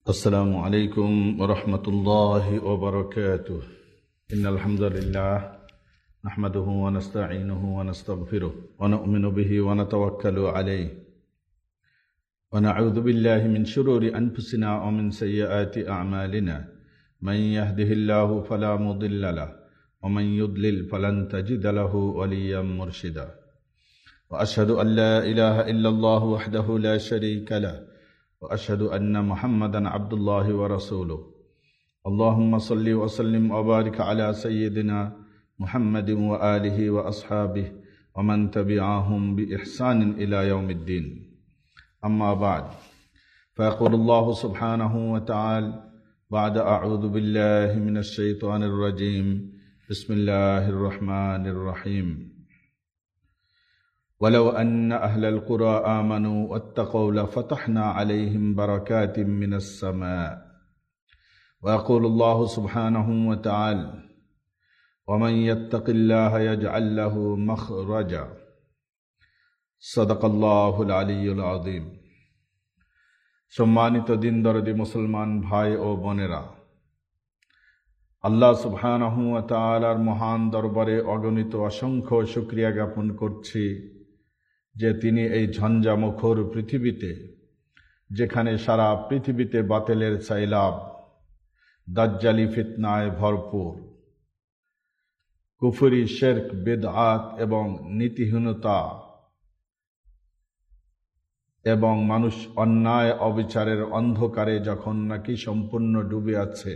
السلام عليكم ورحمة الله وبركاته. إن الحمد لله نحمده ونستعينه ونستغفره ونؤمن به ونتوكل عليه ونعوذ بالله من شرور أنفسنا ومن سيئات أعمالنا. من يهده الله فلا مضل له ومن يضلل فلن تجد له وليا مرشدا. وأشهد أن لا إله إلا الله وحده لا شريك له وأشهد أن محمدا عبد الله ورسوله. اللهم صل وسلم وبارك على سيدنا محمد وآله وأصحابه ومن تبعهم بإحسان إلى يوم الدين. أما بعد، فيقول الله سبحانه وتعالى بعد أعوذ بالله من الشيطان الرجيم. بسم الله الرحمن الرحيم. ولو أن أهل القرى آمنوا واتقوا لفتحنا عليهم بركات من السماء. ويقول الله سبحانه وتعالى ومن يتق الله يجعل له مخرجا. صدق الله العلي العظيم. সম্মানিত দিনদরদি মুসলমান ভাই ও বোনেরা, আল্লাহ সুবহানাহু ওয়া তাআলার মহান দরবারে অগণিত অসংখ্য শুকরিয়া জ্ঞাপন করছি যে তিনি এই ঝঞ্ঝামুখর পৃথিবীতে, যেখানে সারা পৃথিবীতে বাতিলের সাইলাব, দাজ্জালি ফিতনায় ভরপুর, কুফরি, শিরক, বিদআত এবং নীতিহীনতা এবং মানুষ অন্যায় অবিচারের অন্ধকারে যখন নাকি সম্পূর্ণ ডুবে আছে,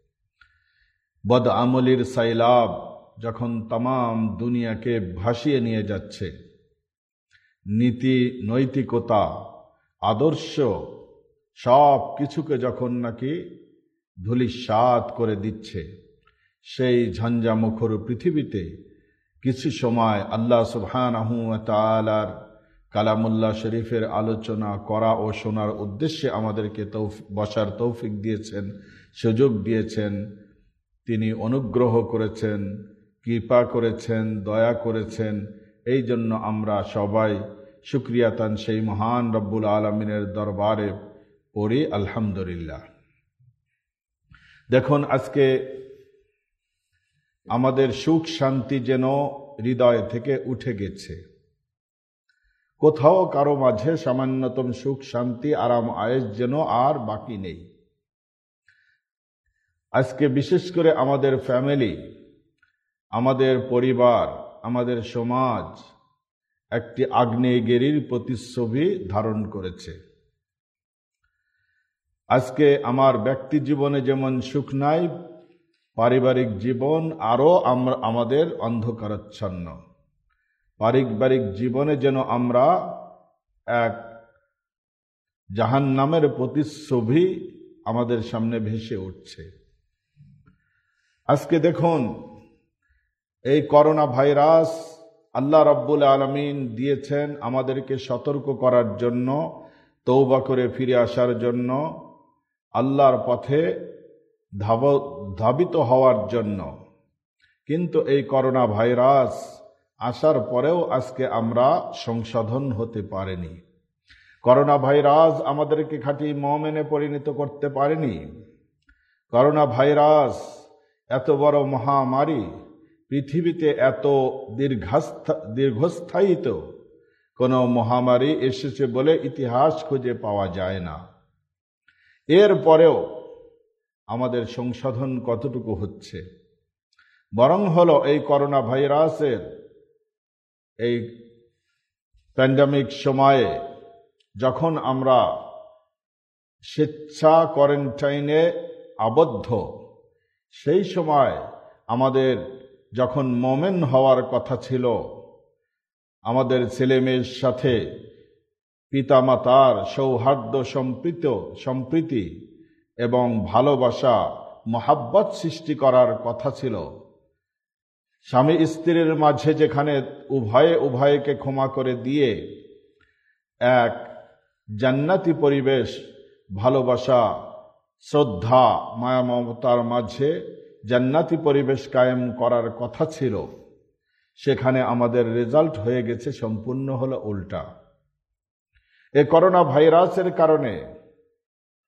বদআমলির সাইলাব যখন তাম দুনিয়াকে ভাসিয়ে নিয়ে যাচ্ছে, নীতি, নৈতিকতা, আদর্শ সব কিছুকে যখন নাকি ধূলিসাৎ করে দিচ্ছে, সেই ঝঞ্ঝামুখর পৃথিবীতে কিছু সময় আল্লাহ সুবহানাহু ওয়া তাআলার কালামুল্লাহ শরীফের আলোচনা করা ও শোনার উদ্দেশ্যে আমাদেরকে বসার তৌফিক দিয়েছেন, সুযোগ দিয়েছেন। তিনি অনুগ্রহ করেছেন, কৃপা করেছেন, দয়া করেছেন। এই জন্য আমরা সবাই শুকরিয়াতান সেই মহান রব্বুল আলামিনের দরবারে পড়ি আলহামদুলিল্লাহ। দেখুন, আজকে আমাদের সুখ শান্তি যেন হৃদয় থেকে উঠে গেছে। কোথাও কারো মাঝে সামান্যতম সুখ শান্তি, আরাম আয়েশ যেন আর বাকি নেই। আজকে বিশেষ করে আমাদের ফ্যামিলি, আমাদের পরিবার, আমাদের সমাজ একটি আগ্নেয়গিরির প্রতিচ্ছবি ধারণ করেছে। আজকে আমার ব্যক্তি জীবনে যেমন সুখ নাই, পারিবারিক জীবন আরও আমাদের অন্ধকারাচ্ছন্ন। পারিবারিক জীবনে যেন আমরা এক জাহান্নামের প্রতিচ্ছবি আমাদের সামনে ভেসে উঠছে। আজকে দেখুন, এই করোনা ভাইরাস আল্লাহ রাব্বুল আলামিন দিয়েছেন আমাদেরকে সতর্ক করার জন্য, তওবা করে ফিরে আসার জন্য, আল্লাহর পথে ধাবিত হওয়ার জন্য। কিন্তু এই করোনা ভাইরাস আসার পরেও আজকে আমরা সংশোধন হতে পারিনি। করোনা ভাইরাস আমাদেরকে খাঁটি মুমিনে পরিণত করতে পারেনি। করোনা ভাইরাস এত বড় মহামারী, পৃথিবীতে এত দীর্ঘস্থায়িত কোনো মহামারী এসেছে বলে ইতিহাস খুঁজে পাওয়া যায় না। এর পরেও আমাদের সংশোধন কতটুকু হচ্ছে? বরং হলো এই করোনা ভাইরাসের এই প্যান্ডামিক সময়ে যখন আমরা স্বেচ্ছা কোয়ারেন্টাইনে আবদ্ধ, সেই সময় আমাদের যখন মোমেন হওয়ার কথা ছিল, আমাদের ছেলেমেয়ের সাথে পিতামাতার সৌহার্দ্য, সম্প্রীতি এবং ভালোবাসা, মহাব্বত সৃষ্টি করার কথা ছিল, স্বামী স্ত্রীর মাঝে যেখানে উভয়কে ক্ষমা করে দিয়ে এক জান্নাতি পরিবেশ, ভালোবাসা, শ্রদ্ধা, মায়া মমতার মাঝে জান্নাতি পরিবেশ কায়েম করার কথা ছিল, সেখানে আমাদের রেজাল্ট হয়ে গেছে সম্পূর্ণ হলো উল্টা। এই করোনা ভাইরাসের কারণে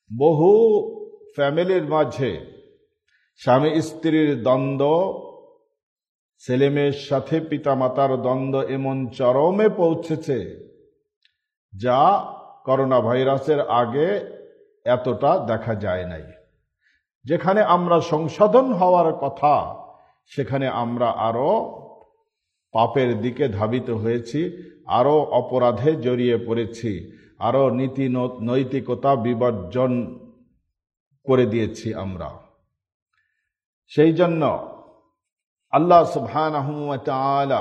বহু ফ্যামিলির মাঝে স্বামী স্ত্রীর দ্বন্দ্ব, ছেলেমেয়ের সাথে পিতামাতার দ্বন্দ্ব এমন চরমে পৌঁছেছে যা করোনা ভাইরাসের আগে এতটা দেখা যায় নাই। যেখানে আমরা সংশোধন হওয়ার কথা, সেখানে আমরা আরো পাপের দিকে ধাবিত হয়েছি, আরো অপরাধে জড়িয়ে পড়েছি, আরো নীতি নৈতিকতা বিবর্জন করে দিয়েছি আমরা। সেই জন্য আল্লাহ সুবহানাহু ওয়া তাআলা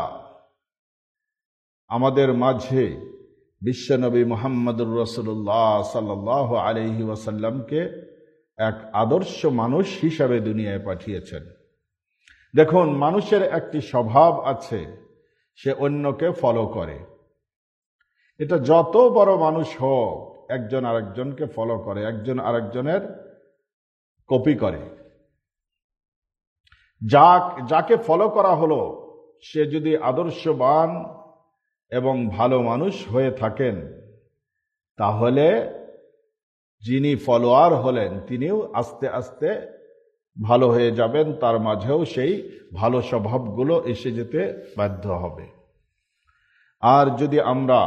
আমাদের মাঝে বিশ্বনবী মুহাম্মদুর রাসূলুল্লাহ সাল্লাল্লাহু আলাইহি ওয়াসাল্লামকে এক আদর্শ মানুষ হিসাবে দুনিয়ায় পাঠিয়েছেন। দেখুন, মানুষের একটি স্বভাব আছে, সে অন্যকে ফলো করে। এটা যত বড় মানুষ হোক, একজন আরেকজনকে ফলো করে, একজন আরেকজনের কপি করে। যাকে ফলো করা হলো, সে যদি আদর্শবান এবং ভালো মানুষ হয়ে থাকেন, তাহলে যিনি ফলোয়ার হলেন তিনিও আস্তে আস্তে ভালো হয়ে যাবেন, তার মাঝেও সেই ভালো স্বভাবগুলো এসে যেতে বাধ্য হবে। আর যদি আমরা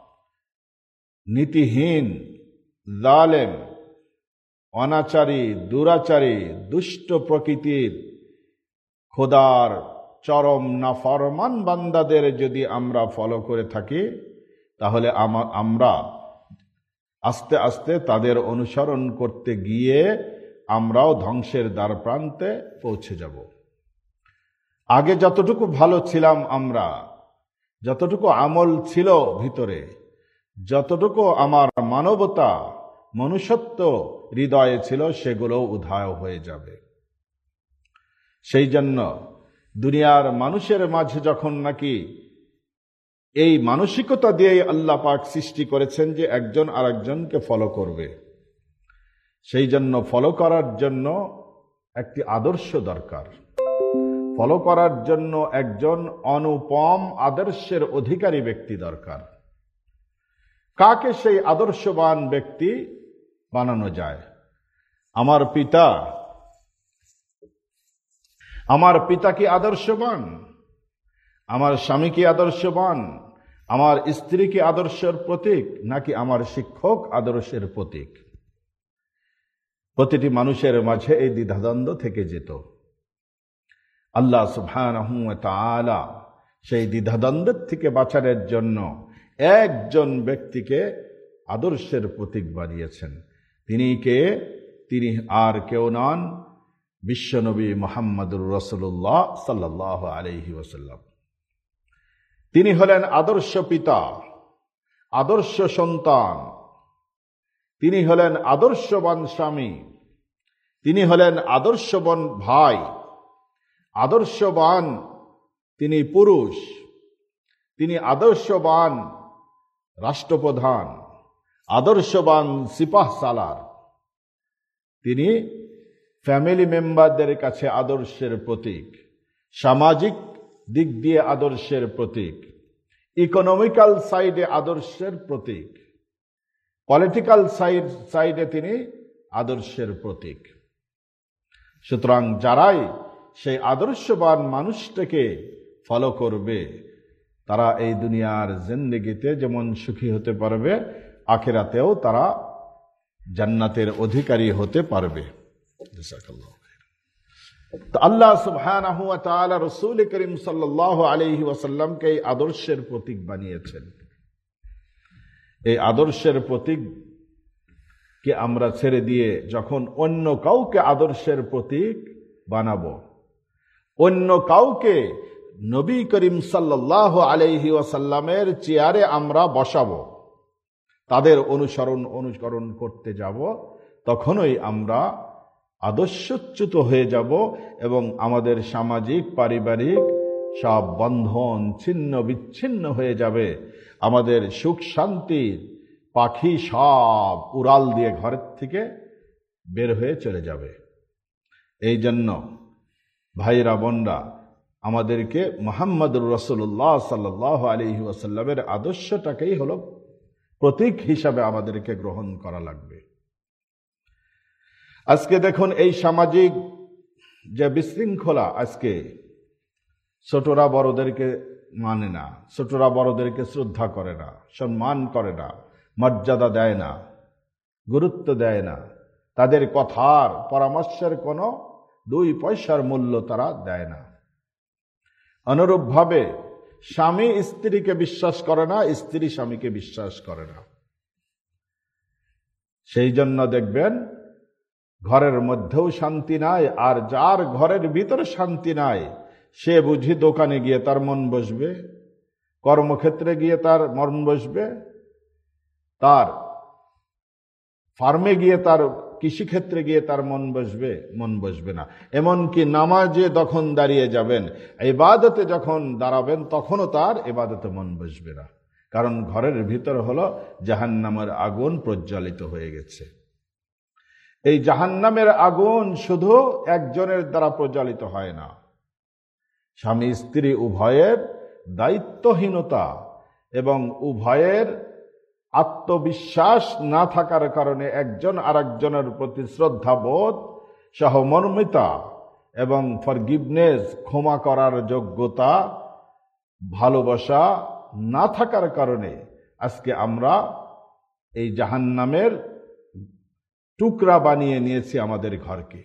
নীতিহীন, জালেম, অনাচারী, দুরাচারী, দুষ্ট প্রকৃতির, খোদার চরম নাফরমান বান্দাদের যদি আমরা ফলো করে থাকি, তাহলে আমরা আস্তে আস্তে তাদের অনুসরণ করতে গিয়ে আমরাও ধ্বংসের দ্বার প্রান্তে পৌঁছে যাব। আগে যতটুকু ভালো ছিলাম আমরা, যতটুকু আমল ছিল ভিতরে, যতটুকু আমার মানবতা, মনুষ্যত্ব হৃদয়ে ছিল, সেগুলো উধাও হয়ে যাবে। সেই জন্য দুনিয়ার মানুষের মাঝে যখন নাকি এই মানসিকতা দিয়ে আল্লাহ পাক সৃষ্টি করেছেন যে একজন আরেকজনকে ফলো করবে, সেই জন্য ফলো করার জন্য একটি আদর্শ দরকার। ফলো করার জন্য একজন অনুপম আদর্শের অধিকারী ব্যক্তি দরকার। কাকে সেই আদর্শবান ব্যক্তি বানানো যায়? আমার পিতা কি আদর্শবান? আমার স্বামী কি আদর্শবান? আমার স্ত্রী কি আদর্শের প্রতীক? নাকি আমার শিক্ষক আদর্শের প্রতীক? প্রতিটি মানুষের মাঝে এই দ্বিধাদ্বন্দ্ব থেকে যেত। আল্লাহ সুবহানাহু ওয়া তাআলা সেই দ্বিধাদ্বন্দ্বের থেকে বাঁচানোর জন্য একজন ব্যক্তিকে আদর্শের প্রতীক বানিয়েছেন। তিনি কে? তিনি আর কেউ নন, বিশ্বনবী মুহাম্মদুর রাসূলুল্লাহ সাল্লাল্লাহু আলাইহি ওয়াসাল্লাম। তিনি হলেন আদর্শ পিতা, আদর্শ সন্তান, তিনি হলেন আদর্শবান স্বামী, তিনি হলেন আদর্শবান ভাই, আদর্শবান তিনি পুরুষ, তিনি আদর্শবান রাষ্ট্রপ্রধান, আদর্শবান সিপাহসালার, তিনি ফ্যামিলি মেম্বারদের কাছে আদর্শের প্রতীক, সামাজিক দিক দিয়ে আদর্শের প্রতীক, ইকোনমিক্যাল সাইডে আদর্শের প্রতীক, পলিটিক্যাল সাইডে তিনি আদর্শের প্রতীক। সুতরাং যারাই সেই আদর্শবান মানুষটাকে ফলো করবে, তারা এই দুনিয়ার জিন্দেগিতে যেমন সুখী হতে পারবে, আখিরাতেও তারা জান্নাতের অধিকারী হতে পারবে। তো আল্লাহ সুবহানাহু ওয়া তাআলা রাসূল করিম সাল্লাল্লাহু আলাইহি ওয়াসাল্লামকে এই আদর্শের প্রতীক বানিয়েছেন। এই আদর্শের প্রতীককে আমরা ছেড়ে দিয়ে যখন অন্য কাউকে আদর্শের প্রতীক বানাবো, অন্য কাউকে নবী করিম সাল্লাল্লাহু আলাইহি ওয়াসাল্লামের চেয়ারে আমরা বসাবো, তাদের অনুকরণ করতে যাব, তখনই আমরা আদর্শচ্যুত হয়ে যাব এবং আমাদের সামাজিক পারিবারিক সব বন্ধন ছিন্ন বিচ্ছিন্ন হয়ে যাবে। আমাদের সুখ শান্তির পাখি সব উড়াল দিয়ে ঘরের থেকে বের হয়ে চলে যাবে। এই জন্য ভাইরা বোনরা, আমাদেরকে মুহাম্মদুর রাসূলুল্লাহ সাল্লাল্লাহু আলাইহি ওয়াসাল্লামের আদর্শটাকেই হলো প্রতীক হিসাবে আমাদেরকে গ্রহণ করা লাগবে। আজকে দেখুন এই সামাজিক যে বিশৃঙ্খলা, আজকে ছোটরা বড়দেরকে মানে না, ছোটরা বড়দেরকে শ্রদ্ধা করে না, সম্মান করে না, মর্যাদা দেয় না, গুরুত্ব দেয় না, তাদের কথার পরামর্শের কোনো 2 পয়সার মূল্য তারা দেয় না। অনুরূপভাবে স্বামী স্ত্রীকে বিশ্বাস করে না, স্ত্রী স্বামীকে বিশ্বাস করে না। সেই জন্য দেখবেন ঘরের মধ্যেও শান্তি নাই, আর যার ঘরের ভিতরে শান্তি নাই সে বুঝি দোকানে গিয়ে তার মন বসবে, কর্মক্ষেত্রে গিয়ে তার মন বসবে, তার ফার্মে গিয়ে, তার কৃষিক্ষেত্রে গিয়ে তার মন বসবে না। এমনকি নামাজে যখন দাঁড়িয়ে যাবেন, ইবাদতে যখন দাঁড়াবেন, তখনও তার ইবাদতে মন বসবে না। কারণ ঘরের ভিতর হলো জাহান্নামের আগুন প্রজ্বলিত হয়ে গেছে। এই জাহান্নামের আগুন শুধু একজনের দ্বারা প্রজ্বলিত হয় না, স্বামী স্ত্রী উভয়ের দায়িত্বহীনতা এবং উভয়ের আত্মবিশ্বাস না থাকার কারণে একজন আরেকজনের প্রতি শ্রদ্ধাবোধ, সহমর্মিতা এবং ফরগিভনেস, ক্ষমা করার যোগ্যতা, ভালোবাসা না থাকার কারণে আজকে আমরা এই জাহান্নামের টুকরা বানিয়ে নিয়েছি আমাদের ঘরকে।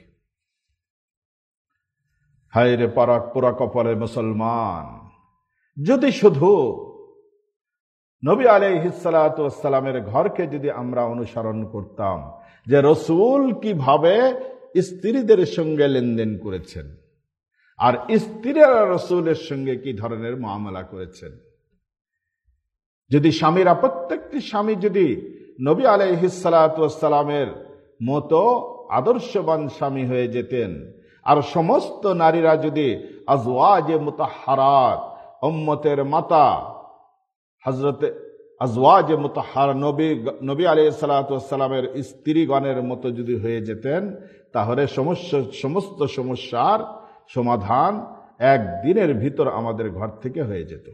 হায় রে পোড়া কপালের মুসলমান, যদি শুধু নবী আলাইহিস সালাতু ওয়াস সালামের ঘরকে যদি আমরা অনুসরণ করতাম, যে রাসূল কিভাবে স্ত্রীদের সঙ্গে লেনদেন করেছেন আর স্ত্রীরা রাসূলের সঙ্গে কি ধরনের মুআমালা করেছেন, যদি স্বামীরা, প্রত্যেকটি স্বামী যদি নবী আলাইহিস সালাতু ওয়াস সালামের মতো আদর্শবান স্বামী হয়ে যেতেন, আর সমস্ত নারীরা যদি আজওয়াজে মুতাহহারাত, উম্মতের মাতা হযরতে আজওয়াজে মুতাহহার নবী আলাইহিস সালাতু ওয়াস সালামের স্ত্রীগণের মতো যদি হয়ে যেতেন, তাহলে সমস্ত সমস্যার সমাধান একদিনের ভিতর আমাদের ঘর থেকে হয়ে যেত।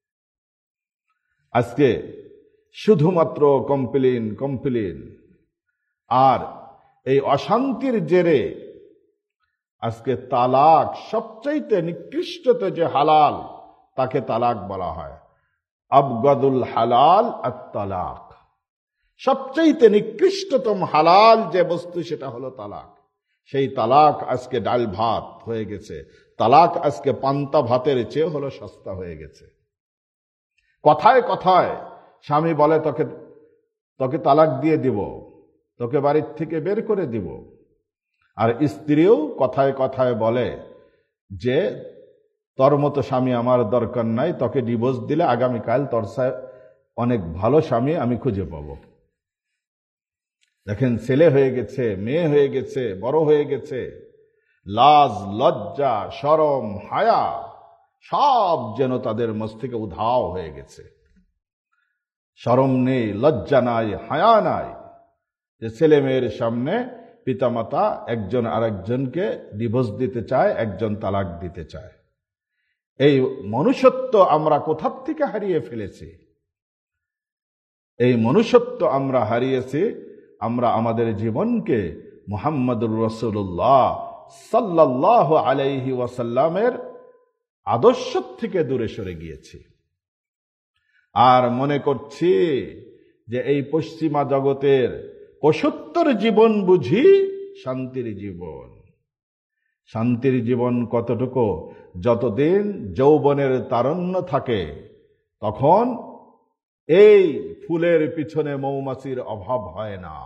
আজকে শুধুমাত্র কমপ্লেন আর এই অশান্তির জেরে আজকে তালাক, সবচাইতে নিকৃষ্টত যে হালাল তাকে তালাক বলা হয়। আবগাদুল হালাল আত-তালাক, সবচাইতে নিকৃষ্টতম হালাল যে বস্তু সেটা হলো তালাক। সেই তালাক আজকে ডাল ভাত হয়ে গেছে, তালাক আজকে পান্তা ভাতের চেয়ে হলো সস্তা হয়ে গেছে। কথায় কথায় স্বামী বলে তোকে তালাক দিয়ে দিব, তোকে বাড়ির থেকে বের করে দিব, আর স্ত্রীও কথায় কথায় বলে যে তোর মতো স্বামী আমার দরকার নাই, তোকে ডিভোর্স দিলে আগামীকাল তোর অনেক ভালো স্বামী আমি খুঁজে পাব। দেখেন, ছেলে হয়ে গেছে, মেয়ে হয়ে গেছে, বড় হয়ে গেছে, লাজ লজ্জা শরম হায়া সব যেন তাদের মস্তিষ্কে উধাও হয়ে গেছে। শরম নেই, লজ্জা নাই, হায়া নাই, যে ছেলে মেয়ের সামনে পিতামাতা একজন আরেকজনকে ডিভোর্স দিতে চায়, একজন তালাক দিতে চায়। এই মনুষ্যত্ব আমরা কোথার থেকে হারিয়ে ফেলেছি? এই মনুষ্যত্ব আমরা হারিয়েছি, আমরা আমাদের জীবনকে মুহাম্মদুর রাসূলুল্লাহ সাল্লাল্লাহু আলাইহি ওয়াসাল্লামের আদর্শ থেকে দূরে সরে গিয়েছি, আর মনে করছি যে এই পশ্চিমা জগতের পশুত্তর জীবন বুঝি শান্তির জীবন। শান্তির জীবন কতটুকু? যতদিন যৌবনের তারুণ্য থাকে তখন এই ফুলের পিছনে মৌমাছির অভাব হয় না।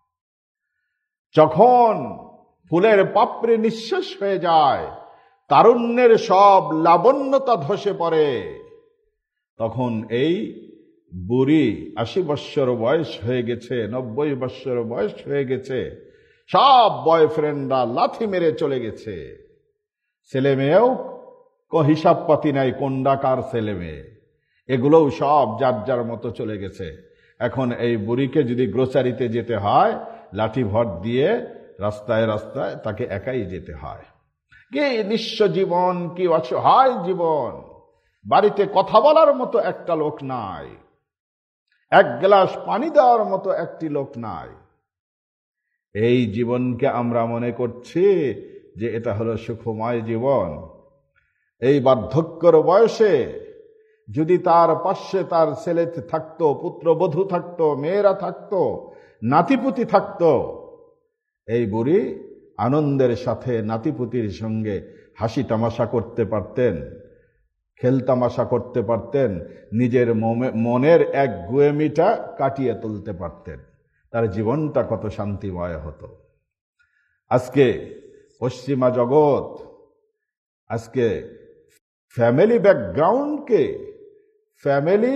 যখন ফুলের পাপড়ি নিঃশেষ হয়ে যায়, তারুণ্যের সব লাবণ্যতা ধসে পড়ে, তখন এই বুড়ি 80 বৎসর বয়স হয়ে গেছে, 90 বৎসর বয়স হয়ে গেছে, সব বয়ফ্রেন্ডরা লাথি মেরে চলে গেছে, ছেলে মেয়েও হিসাব পাতি নাই, কোনটা কার ছেলে মেয়ে, এগুলোও সব যার যার মতো চলে গেছে। এখন এই বুড়িকে যদি গ্রোসারিতে যেতে হয়, লাঠি ভর দিয়ে রাস্তায় রাস্তায় তাকে একাই যেতে হয়। কি নিঃস্ব জীবন, কি অসহায় জীবন! বাড়িতে কথা বলার মতো একটা লোক নাই, এক গ্লাস পানি দেওয়ার মতো একটি লোক নাই। এই জীবনকে আমরা মনে করছি যে এটা হলো সুখময় জীবন। এই বার্ধক্যের বয়সে যদি তার পাশে তার ছেলে থাকতো, পুত্রবধূ থাকতো, মেয়েরা থাকতো, নাতিপুতি থাকতো, এই বুড়ি আনন্দের সাথে নাতিপুতির সঙ্গে হাসি তামাশা করতে পারতেন, খেলতামাশা করতে পারতেন, নিজের মনের এক গুয়েমিটা কাটিয়ে তুলতে পারতেন। তার জীবনটা কত শান্তিময় হতো। আজকে পশ্চিমা জগৎ আজকে ফ্যামিলি ব্যাকগ্রাউন্ডকে, ফ্যামিলি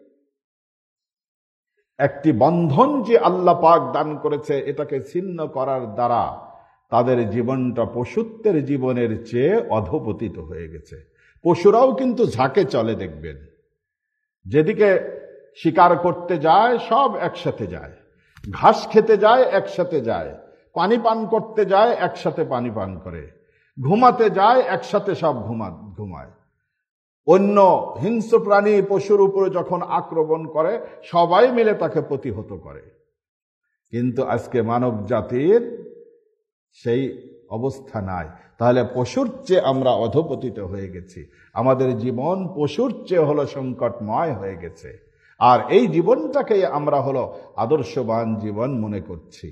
একটি বন্ধন যে আল্লাহ পাক দান করেছে, এটাকে ছিন্ন করার দ্বারা তাদের জীবনটা পশুত্বের জীবনের চেয়ে অধঃপতিত হয়ে গেছে। পশুরাও কিন্তু ঝাঁকে চলে, দেখবেন যেদিকে শিকার করতে যায় সব একসাথে যায়, ঘাস খেতে যায় একসাথে যায়, পানি পান করতে যায় একসাথে পানি পান করে, ঘুমাতে যায় একসাথে সব ঘুমায়। অন্য হিংস্র প্রাণী পশুর উপরে যখন আক্রমণ করে সবাই মিলে তাকে প্রতিহত করে। কিন্তু আজকে মানব জাতির সেই অবস্থা নাই। তাহলে পশুর চেয়ে আমরা অধঃপতিত হয়ে গেছি। আমাদের জীবন পশুর চেয়ে হলো সংকটময় হয়ে গেছে। আর এই জীবনটাকে আমরা হলো আদর্শবান জীবন মনে করছি।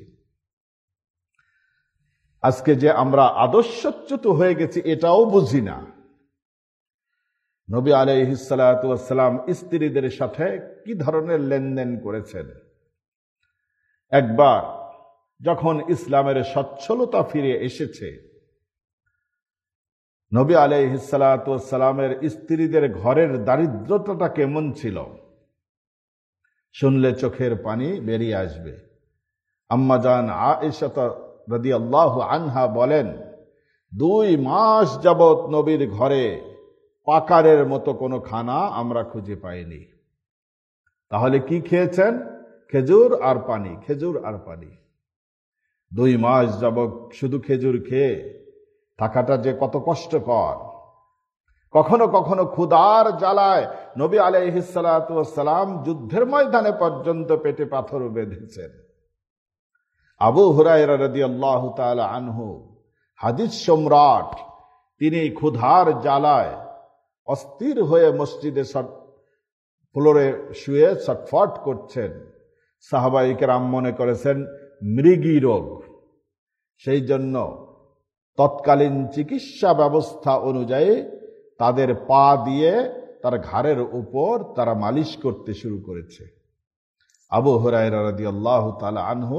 আজকে যে আমরা আদর্শচ্যুত হয়ে গেছি এটাও বুঝি না। নবী আলাইহিস সালাতু ওয়াস সালাম স্ত্রীদের সাথে কি ধরনের লেনদেন করেছেন। একবার যখন ইসলামের সচ্ছলতা ফিরে এসেছে, নবী আলাইহিস সালাতু ওয়াস সালামের স্ত্রীদের ঘরের দারিদ্রতাটা কেমন ছিল শুনলে চোখের পানি বেরিয়ে আসবে। আম্মা জান আয়েশা রাদিয়াল্লাহু আনহা বলেন, 2 মাস যাবত নবীর ঘরে পাকারের মতো কোনো খানা আমরা খুঁজে পাইনি। তাহলে কি খেয়েছেন? খেজুর আর পানি, খেজুর আর পানি। 2 মাস যাবত শুধু খেজুর খেয়ে থাকাটা যে কত কষ্টকর। কখনো কখনো ক্ষুধার জ্বালায় নবী আলাইহিস সালাতু ওয়াস সালাম যুদ্ধের ময়দানে পর্যন্ত পেটে পাথর বেঁধেছেন। আবু হুরায়রা রাদিয়াল্লাহু তাআলা আনহু, হাদিস সম্রাট, তিনি ক্ষুধার জ্বালায় অস্থির হয়ে মসজিদে ফ্লোরে শুয়ে ছটফট করছেন। সাহাবায়ে কেরাম মনে করেছেন মৃগী রোগ। সেই জন্য তৎকালীন চিকিৎসা ব্যবস্থা অনুযায়ী তাদের পা দিয়ে তার ঘাড়ের উপর তারা মালিশ করতে শুরু করেছে। আবু হুরায়রা রাদিয়াল্লাহু তাআলা আনহু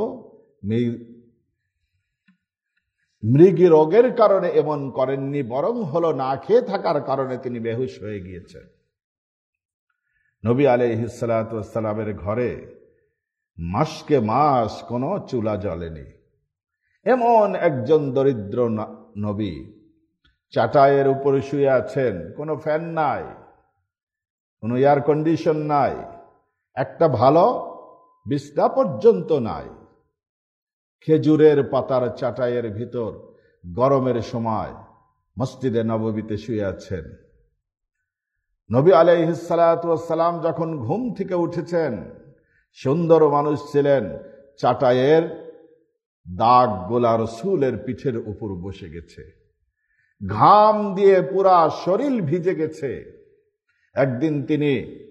মৃগী রোগের কারণে এমন করেননি, বরং হলো না খেয়ে থাকার কারণে তিনি বেহুশ হয়ে গিয়েছেন। নবী আলাইহিস সালাতু ওয়াস সালামের ঘরে মাসকে মাস কোনো চুলা জ্বলেনি। এমন একজন দরিদ্র নবী চাটাইয়ের উপরে শুয়ে আছেন, কোনো ফ্যান নাই, কোনো এয়ার কন্ডিশন নাই, একটা ভালো বিছনা পর্যন্ত নাই। খেজুরের পাতার চাটাইয়ের ভিতর গরমের সময় মসজিদে নববীতে শুয়ে আছেন। নবী আলাইহিস সালাতু ওয়াস সালাম যখন ঘুম থেকে উঠেছেন, সুন্দর মানুষ ছিলেন, চাটাইয়ের দাগ গোলা রাসূলের পিঠের উপর বসে গেছে, ঘাম দিয়ে পুরা শরীর ভিজে গেছে। একদিন তিনি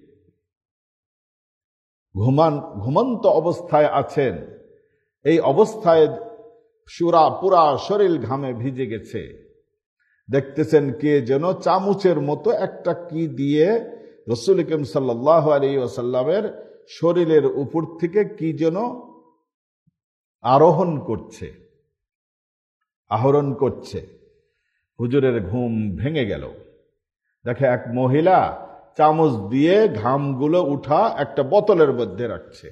ঘুমন্ত অবস্থায় আছেন, এই অবস্থায় পুরা শরীর ঘামে ভিজে গেছে। দেখতেছেন কে যেন চামচের মতো একটা কি দিয়ে রাসূল করিম সাল্লাল্লাহু আলাইহি ওয়াসাল্লামের শরীরের উপর থেকে কি যেন আহরণ করছে। হুজুরের ঘুম ভেঙে গেল। দেখে এক মহিলা চামচ দিয়ে ঘামগুলো উঠা একটা বোতলের মধ্যে রাখছে।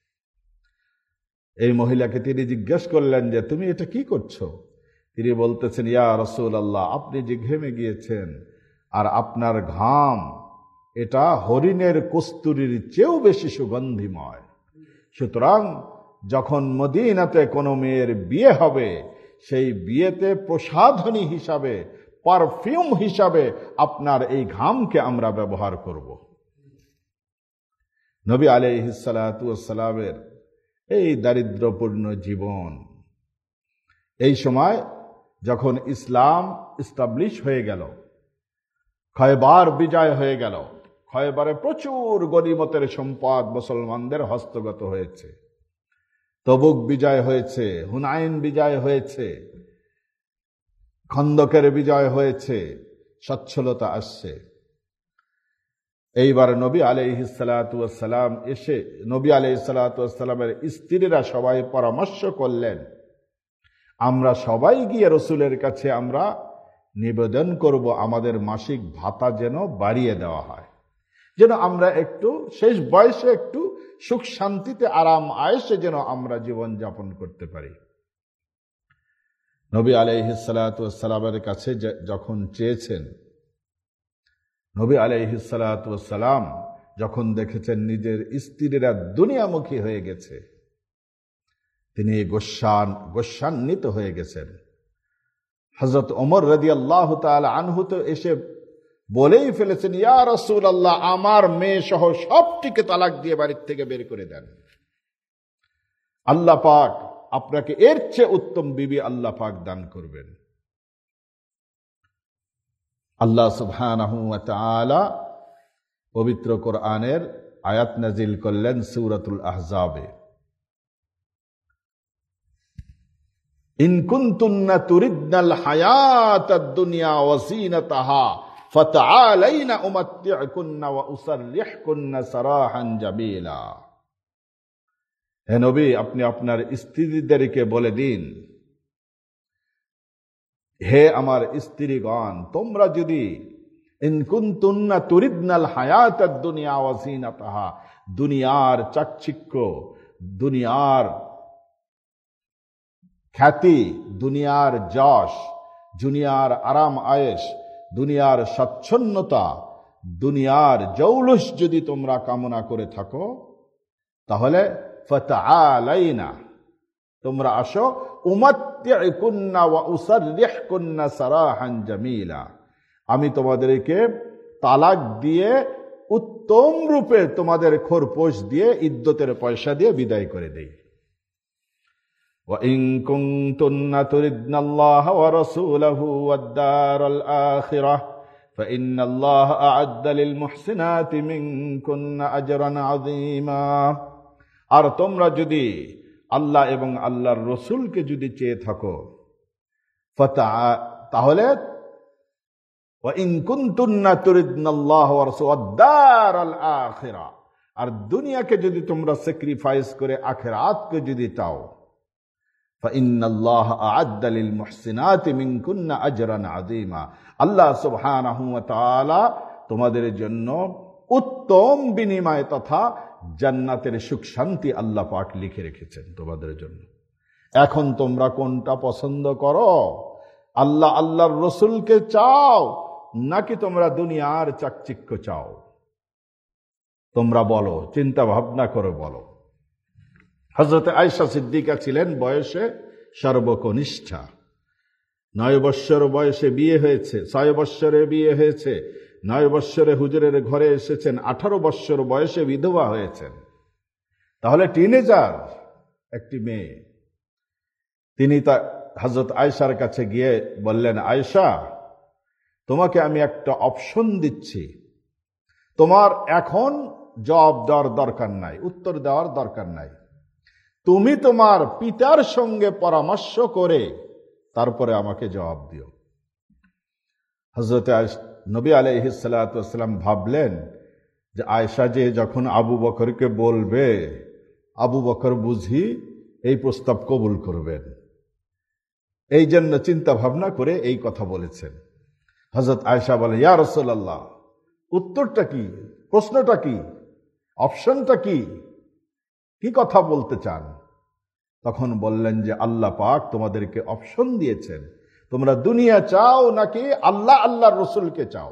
এই মহিলাকে তিনি জিজ্ঞেস করলেন যে তুমি এটা কি করছো? তিনি বলতেছেন, ইয়া রাসূলুল্লাহ, আপনি যে ঘেমে গিয়েছেন আর আপনার ঘাম এটা হরিণের কস্তুরীর চেয়েও বেশি সুগন্ধিময়। সুতরাং যখন মদিনাতে কোনো মেয়ের বিয়ে হবে, সেই বিয়েতে প্রসাধনী হিসাবে, পারফিউম হিসাবে আপনার এই ঘামকে আমরা ব্যবহার করব। নবী আলাইহিস সালাতু ওয়াস সালামের এই দারিদ্রপূর্ণ জীবন, এই সময় যখন ইসলাম ইস্টাবলিশ হয়ে গেল, খয়বার বিজয় হয়ে গেল, খয়বারে প্রচুর গনিমতের সম্পদ মুসলমানদের হস্তগত হয়েছে, তবুক বিজয় হয়েছে, হুনাইন বিজয় হয়েছে, খন্দকের বিজয় হয়েছে, সচ্ছলতা আসছে। এইবার নবী আলাইহিসসালাতু ওয়াসসালাম এসে, নবী আলাইহিসসালাতু ওয়াসসালামের স্ত্রীরা সবাই পরামর্শ করলেন, আমরা সবাই গিয়ে রসুলের কাছে আমরা নিবেদন করব আমাদের মাসিক ভাতা যেন বাড়িয়ে দেওয়া হয়, যেন আমরা একটু শেষ বয়সে একটু সুখ শান্তিতে আরাম আয়েশে যেন আমরা জীবন যাপন করতে পারি। নবী আলাইহিসসালাতু ওয়াসসালামের কাছে যখন চেয়েছেন, নবী আলাইহিসসালাতু ওয়াসসালাম যখন দেখেছেন নিজের স্ত্রীরা দুনিয়ামুখী হয়ে গেছে, তিনি গোস্বান্বিত হয়ে গেছেন। হযরত ওমর রাদিয়াল্লাহু তাআলা আনহু তো এসে বলেই ফেলেছেন, ইয়া রাসূলুল্লাহ, আমার মেয়ে সহ সবটিকে তালাক দিয়ে বাড়ির থেকে বের করে দেন। আল্লাহ পাক আপনাকে এর চেয়ে উত্তম বিবি আল্লাহ পাক দান করবেন। আল্লাহ সুবহানাহু ওয়া তাআলা পবিত্র কোরআনের আয়াত নাজিল করলেন সূরাতুল আহজাবে, ইন কুনতুন্না তুরিদনাল হায়াতাদ দুনিয়া ওয়া যিনাতাহা ফাতাআলাইনা উমাত্তি'কুন্না ওয়া উসাররিহকুন্না সারাহান জামিলা। হে নবী, আপনি আপনার স্ত্রীদেরকে বলে দিন, হে আমার স্ত্রীগণ, তোমরা যদি ইন কুনতুন্না তুরিদনাল হায়াতাদ দুনিয়া ওয়া যিনাতাহা, দুনিয়ার চাকচিক্য, দুনিয়ার খ্যাতি, দুনিয়ার যশ, দুনিয়ার আরাম আয়েশ, দুনিয়ার স্বচ্ছন্নতা, দুনিয়ার জৌলুস যদি তোমরা কামনা করে থাকো, তাহলে ফাতাআলাইনা, তোমরা আসো, উমাত্তি'কুন্না ওয়া উসাররিহকুন্না সারাহান জামিলা, আমি তোমাদেরকে তালাক দিয়ে উত্তম রূপে তোমাদের খোরপোশ দিয়ে ইদ্যতের পয়সা দিয়ে বিদায় করে দেই। وَإِن كُنتُنَّ تُرِدْنَ اللَّهَ وَرَسُولَهُ وَالدَّارَ الْآخِرَةَ فَإِنَّ اللَّهَ أَعَدَّ لِلْمُحْسِنَاتِ مِنكُنَّ أَجْرًا عَظِيمًا। আর তোমরা যদি আল্লাহ এবং আল্লাহর রসুলকে যদি চেয়ে থাকো, তাহলে وَإِن كُنتُنَّ تُرِدْنَ اللَّهَ وَرَسُولَهُ وَالدَّارَ الْآخِرَةَ, আর দুনিয়াকে যদি তোমরা স্যাক্রিফাইস করে আখিরাতকে যদি চাও, فَإِنَّ اللَّهَ أَعَدَّ لِلْمُحْسِنَاتِ مِنكُنَّ أَجْرًا عَظِيمًا। আল্লাহ সুবহানাহু ওয়া তাআলা তোমাদের জন্য উত্তম বিনিময় তথা জান্নাতের সুখ শান্তি আল্লাহ পাক লিখে রেখেছেন তোমাদের জন্য। এখন তোমরা কোনটা পছন্দ করো? আল্লাহ আল্লাহর রসুলকে চাও নাকি তোমরা দুনিয়ার চাকচিক্য চাও? তোমরা বলো, চিন্তা ভাবনা করে বলো। হযরত আয়েশা সিদ্দিকা ছিলেন বয়সে সর্বকনিষ্ঠা। 9 বৎসর বয়সে বিয়ে হয়েছে, 6 বৎসরে বিয়ে হয়েছে, 9 বৎসরে হুজুরের ঘরে এসেছেন, 18 বৎসর বয়সে বিধবা হয়েছেন। তাহলে টিনেজার একটি মেয়ে। তিনি তা হযরত আয়েশার কাছে গিয়ে বললেন, আয়েশা, তোমাকে আমি একটা অপশন দিচ্ছি, তোমার এখন জবাব দেওয়ার দরকার নাই, উত্তর দেওয়ার দরকার নাই, তুমি তোমার পিতার সঙ্গে পরামর্শ করে তারপরে আমাকে জবাব দিও। হযরত নবী আলাইহিসসালাতু ওয়াসসালাম ভাবলেন যে আয়েশা যে যখন আবু বকরকে বলবে, আবু বকর বুঝি এই প্রস্তাব কবুল করবেন, এই জন্য চিন্তা ভাবনা করে এই কথা বলেছেন। হযরত আয়েশা বলে, ইয়া রাসূলুল্লাহ, উত্তরটা কি, প্রশ্নটা কি, অপশনটা কি, কি কথা বলতে চান? তখন বললেন যে আল্লাহ পাক তোমাদেরকে অপশন দিয়েছেন, তোমরা দুনিয়া চাও নাকি আল্লাহ আল্লাহর রসুলকে চাও?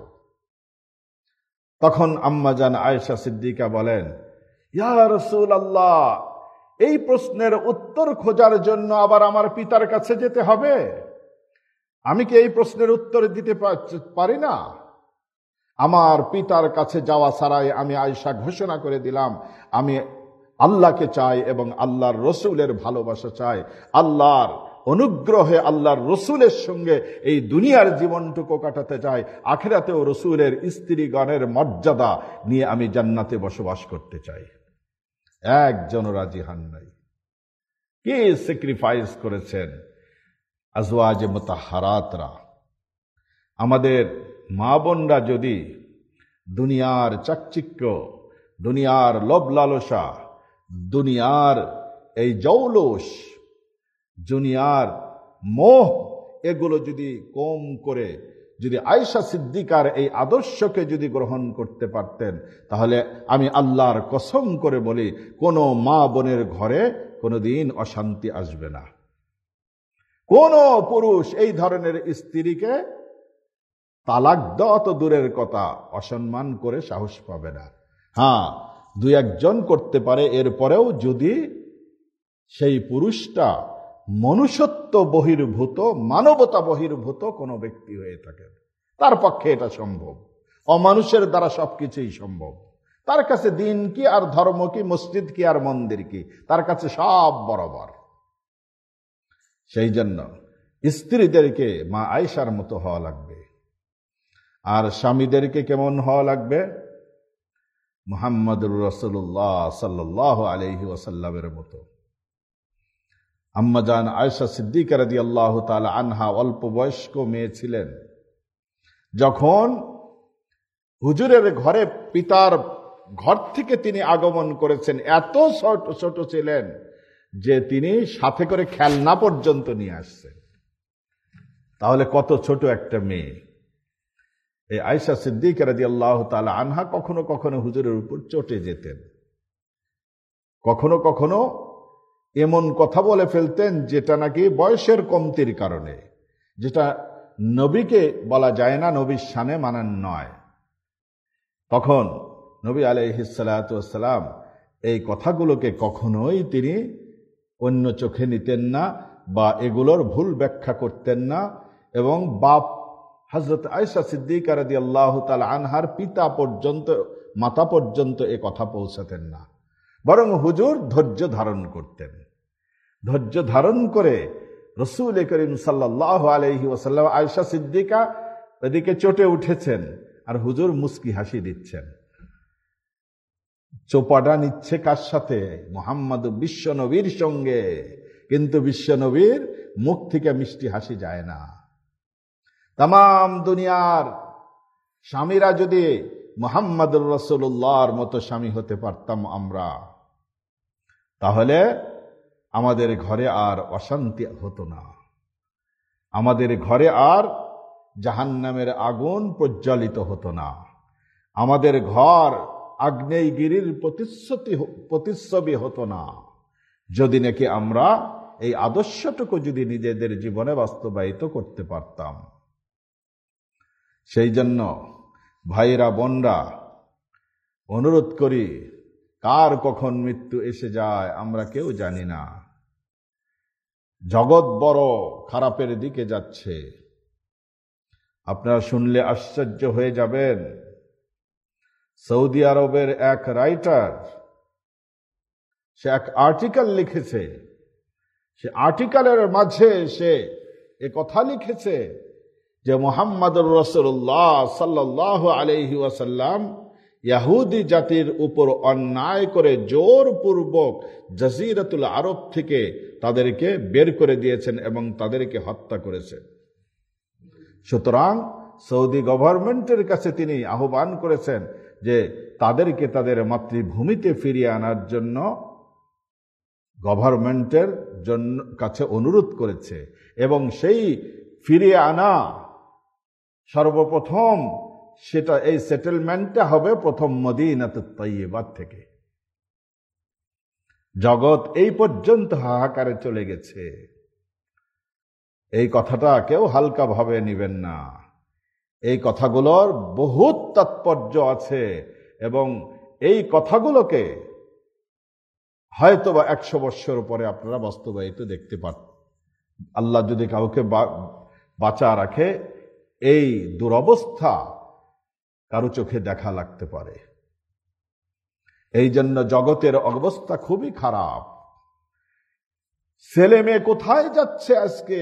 তখন আম্মা জান আয়েশা সিদ্দিকা বলেন, ইয়া রাসূলুল্লাহ, এই প্রশ্নের উত্তর খোঁজার জন্য আবার আমার পিতার কাছে যেতে হবে? আমি কি এই প্রশ্নের উত্তর দিতে পারি না? আমার পিতার কাছে যাওয়া ছাড়াই আমি আয়েশা ঘোষণা করে দিলাম, আমি আল্লাহকে চাই এবং আল্লাহর রসুলের ভালোবাসা চাই, আল্লাহর অনুগ্রহে আল্লাহর রসুলের সঙ্গে এই দুনিয়ার জীবনটুকু কাটাতে চাই, আখিরাতেও রসুলের স্ত্রীগণের মর্যাদা নিয়ে আমি জান্নাতে বসবাস করতে চাই। একজন রাজি হন নাই। কে স্যাক্রিফাইস করেছেন? আজওয়াজে মুতাহহারাতরা। আমাদের মা বোনরা যদি দুনিয়ার চাকচিক্য, দুনিয়ার লোভ লালসা, দুনিয়ার এই জৌলুস, দুনিয়ার মোহ, এগুলো যদি কম করে যদি আয়েশা সিদ্দিকার এই আদর্শকে যদি গ্রহণ করতে পারতেন, তাহলে আমি আল্লাহর কসম করে বলি, কোনো মা বোনের ঘরে কোনোদিন অশান্তি আসবে না। কোন পুরুষ এই ধরনের স্ত্রীকে তালাক দেওয়া তো দূরের কথা, অসম্মান করে সাহস পাবে না। হ্যাঁ, দুই একজন করতে পারে, এরপরেও যদি সেই পুরুষটা মনুষ্যত্ব বহির্ভূত, মানবতা বহির্ভূত কোনো ব্যক্তি হয়ে থাকে, তার পক্ষে এটা সম্ভব। অমানুষের দ্বারা সবকিছুই সম্ভব। তার কাছে দিন কি আর ধর্ম কি, মসজিদ কি আর মন্দির কি, তার কাছে সব বরাবর। সেই জন্য স্ত্রীদেরকে মা আয়েশার মতো হওয়া লাগবে, আর স্বামীদেরকে কেমন হওয়া লাগবে? মুহাম্মদুর রাসূলুল্লাহ সাল্লাল্লাহু আলাইহি ওয়াসাল্লামের মতো। আম্মাজান আয়েশা সিদ্দিকা রাদিয়াল্লাহু তাআলা আনহা অল্প বয়স্ক মেয়ে ছিলেন। যখন হুজুরের ঘরে পিতার ঘর থেকে তিনি আগমন করেছেন, এত ছোট ছিলেন যে তিনি সাথে করে খেলনা পর্যন্ত নিয়ে আসছেন। তাহলে কত ছোট একটা মেয়ে। এই আয়েশা সিদ্দিকা রাদিয়াল্লাহু তাআলা আনহা কখনো কখনো হুজুরের উপর চটে যেতেন, কখনো কখনো এমন কথা বলে ফেলতেন যেটা নাকি বয়সের কমতির কারণে, যেটা নবীকে বলা যায় না, নবীর শানে মানান নয়। তখন নবী আলাইহিস সালাতু ওয়াস সালাম এই কথাগুলোকে কখনোই তিনি অন্য চোখে নিতেন না, বা এগুলোর ভুল ব্যাখ্যা করতেন না। এবং বাপ হযরত আয়েশা সিদ্দিকা রাদিয়াল্লাহু তাআলা আনহার পিতা পর্যন্ত, মাতা পর্যন্ত এ কথা পৌঁছাতেন না, বরং হুজুর ধৈর্য ধারণ করতেন। ধৈর্য ধারণ করে রাসূল করিম সাল্লাল্লাহু আলাইহি ওয়াসাল্লাম, আয়েশা সিদ্দিকা এদিকে চটে উঠেছেন আর হুজুর মুস্কি হাসি দিচ্ছেন। চোপাটা নিচ্ছে কার সাথে? মুহাম্মদ বিশ্ব নবীর সঙ্গে। কিন্তু বিশ্ব নবীর মুখ থেকে মিষ্টি হাসি যায় না। তাম দুনিয়ার স্বামীরা যদি মুহাম্মদুর রাসূলুল্লাহর মতো স্বামী হতে পারতাম আমরা, তাহলে আমাদের ঘরে আর অশান্তি হতো না, আমাদের ঘরে আর জাহান্নামের আগুন প্রজ্বলিত হতো না, আমাদের ঘর আগ্নেয়গিরির প্রতিচ্ছবি হতো না, যদি নাকি আমরা এই আদর্শটুকু যদি নিজেদের জীবনে বাস্তবায়িত করতে পারতাম। সেই জন্য ভাইরা বোনরা, অনুরোধ করি, কার কখন মৃত্যু এসে যায় আমরা কেউ জানি না। জগৎ বড় খারাপের দিকে যাচ্ছে। আপনারা শুনলে আশ্চর্য হয়ে যাবেন, সৌদি আরবের এক রাইটার, সে এক আর্টিকেল লিখেছে। সে আর্টিকেলের মাঝে সে এ কথা লিখেছে যে মুহাম্মদুর রাসূলুল্লাহ সাল্লাল্লাহু আলাইহি ওয়াসাল্লাম ইহুদি জাতির উপর অন্যায় করে জোরপূর্বক জাজিরাতুল আরব থেকে তাদেরকে বের করে দিয়েছেন এবং তাদেরকে হত্যা করেছেন। সুতরাং সৌদি গভর্নমেন্টের কাছে তিনি আহ্বান করেছেন যে তাদেরকে তাদের মাতৃভূমিতে ফিরিয়ে আনার জন্য গভর্নমেন্টের জন্য কাছে অনুরোধ করেছে। এবং সেই ফিরিয়ে আনা সর্বপ্রথম সেটা, এই সেটেলমেন্টটা হবে প্রথম মদিনাতুত তাইয়্যিবা থেকে। জগৎ এই পর্যন্ত হাহাকারে চলে গেছে। এই কথাটা কেউ হালকা ভাবে নিবেন না। এই কথাগুলোর বহুত তাৎপর্য আছে এবং এই কথাগুলোকে হয়তোবা 100 বৎসর পরে আপনারা বাস্তবায়িত দেখতে পান। আল্লাহ যদি কাউকে বাঁচা রাখে, এই দুরবস্থা কারো চোখে দেখা লাগতে পারে। এই জন্য জগতের অবস্থা খুবই খারাপ। ছেলে মেয়ে কোথায় যাচ্ছে আজকে?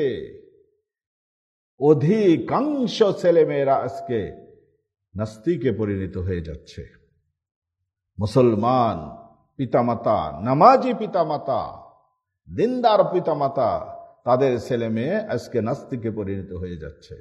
অধিকাংশ ছেলে মেয়েরা আজকে নাস্তিকে পরিণত হয়ে যাচ্ছে। মুসলমান পিতামাতা, নামাজি পিতামাতা, দিনদার পিতামাতা, তাদের ছেলে মেয়ে আজকে নাস্তিকে পরিণত হয়ে যাচ্ছে।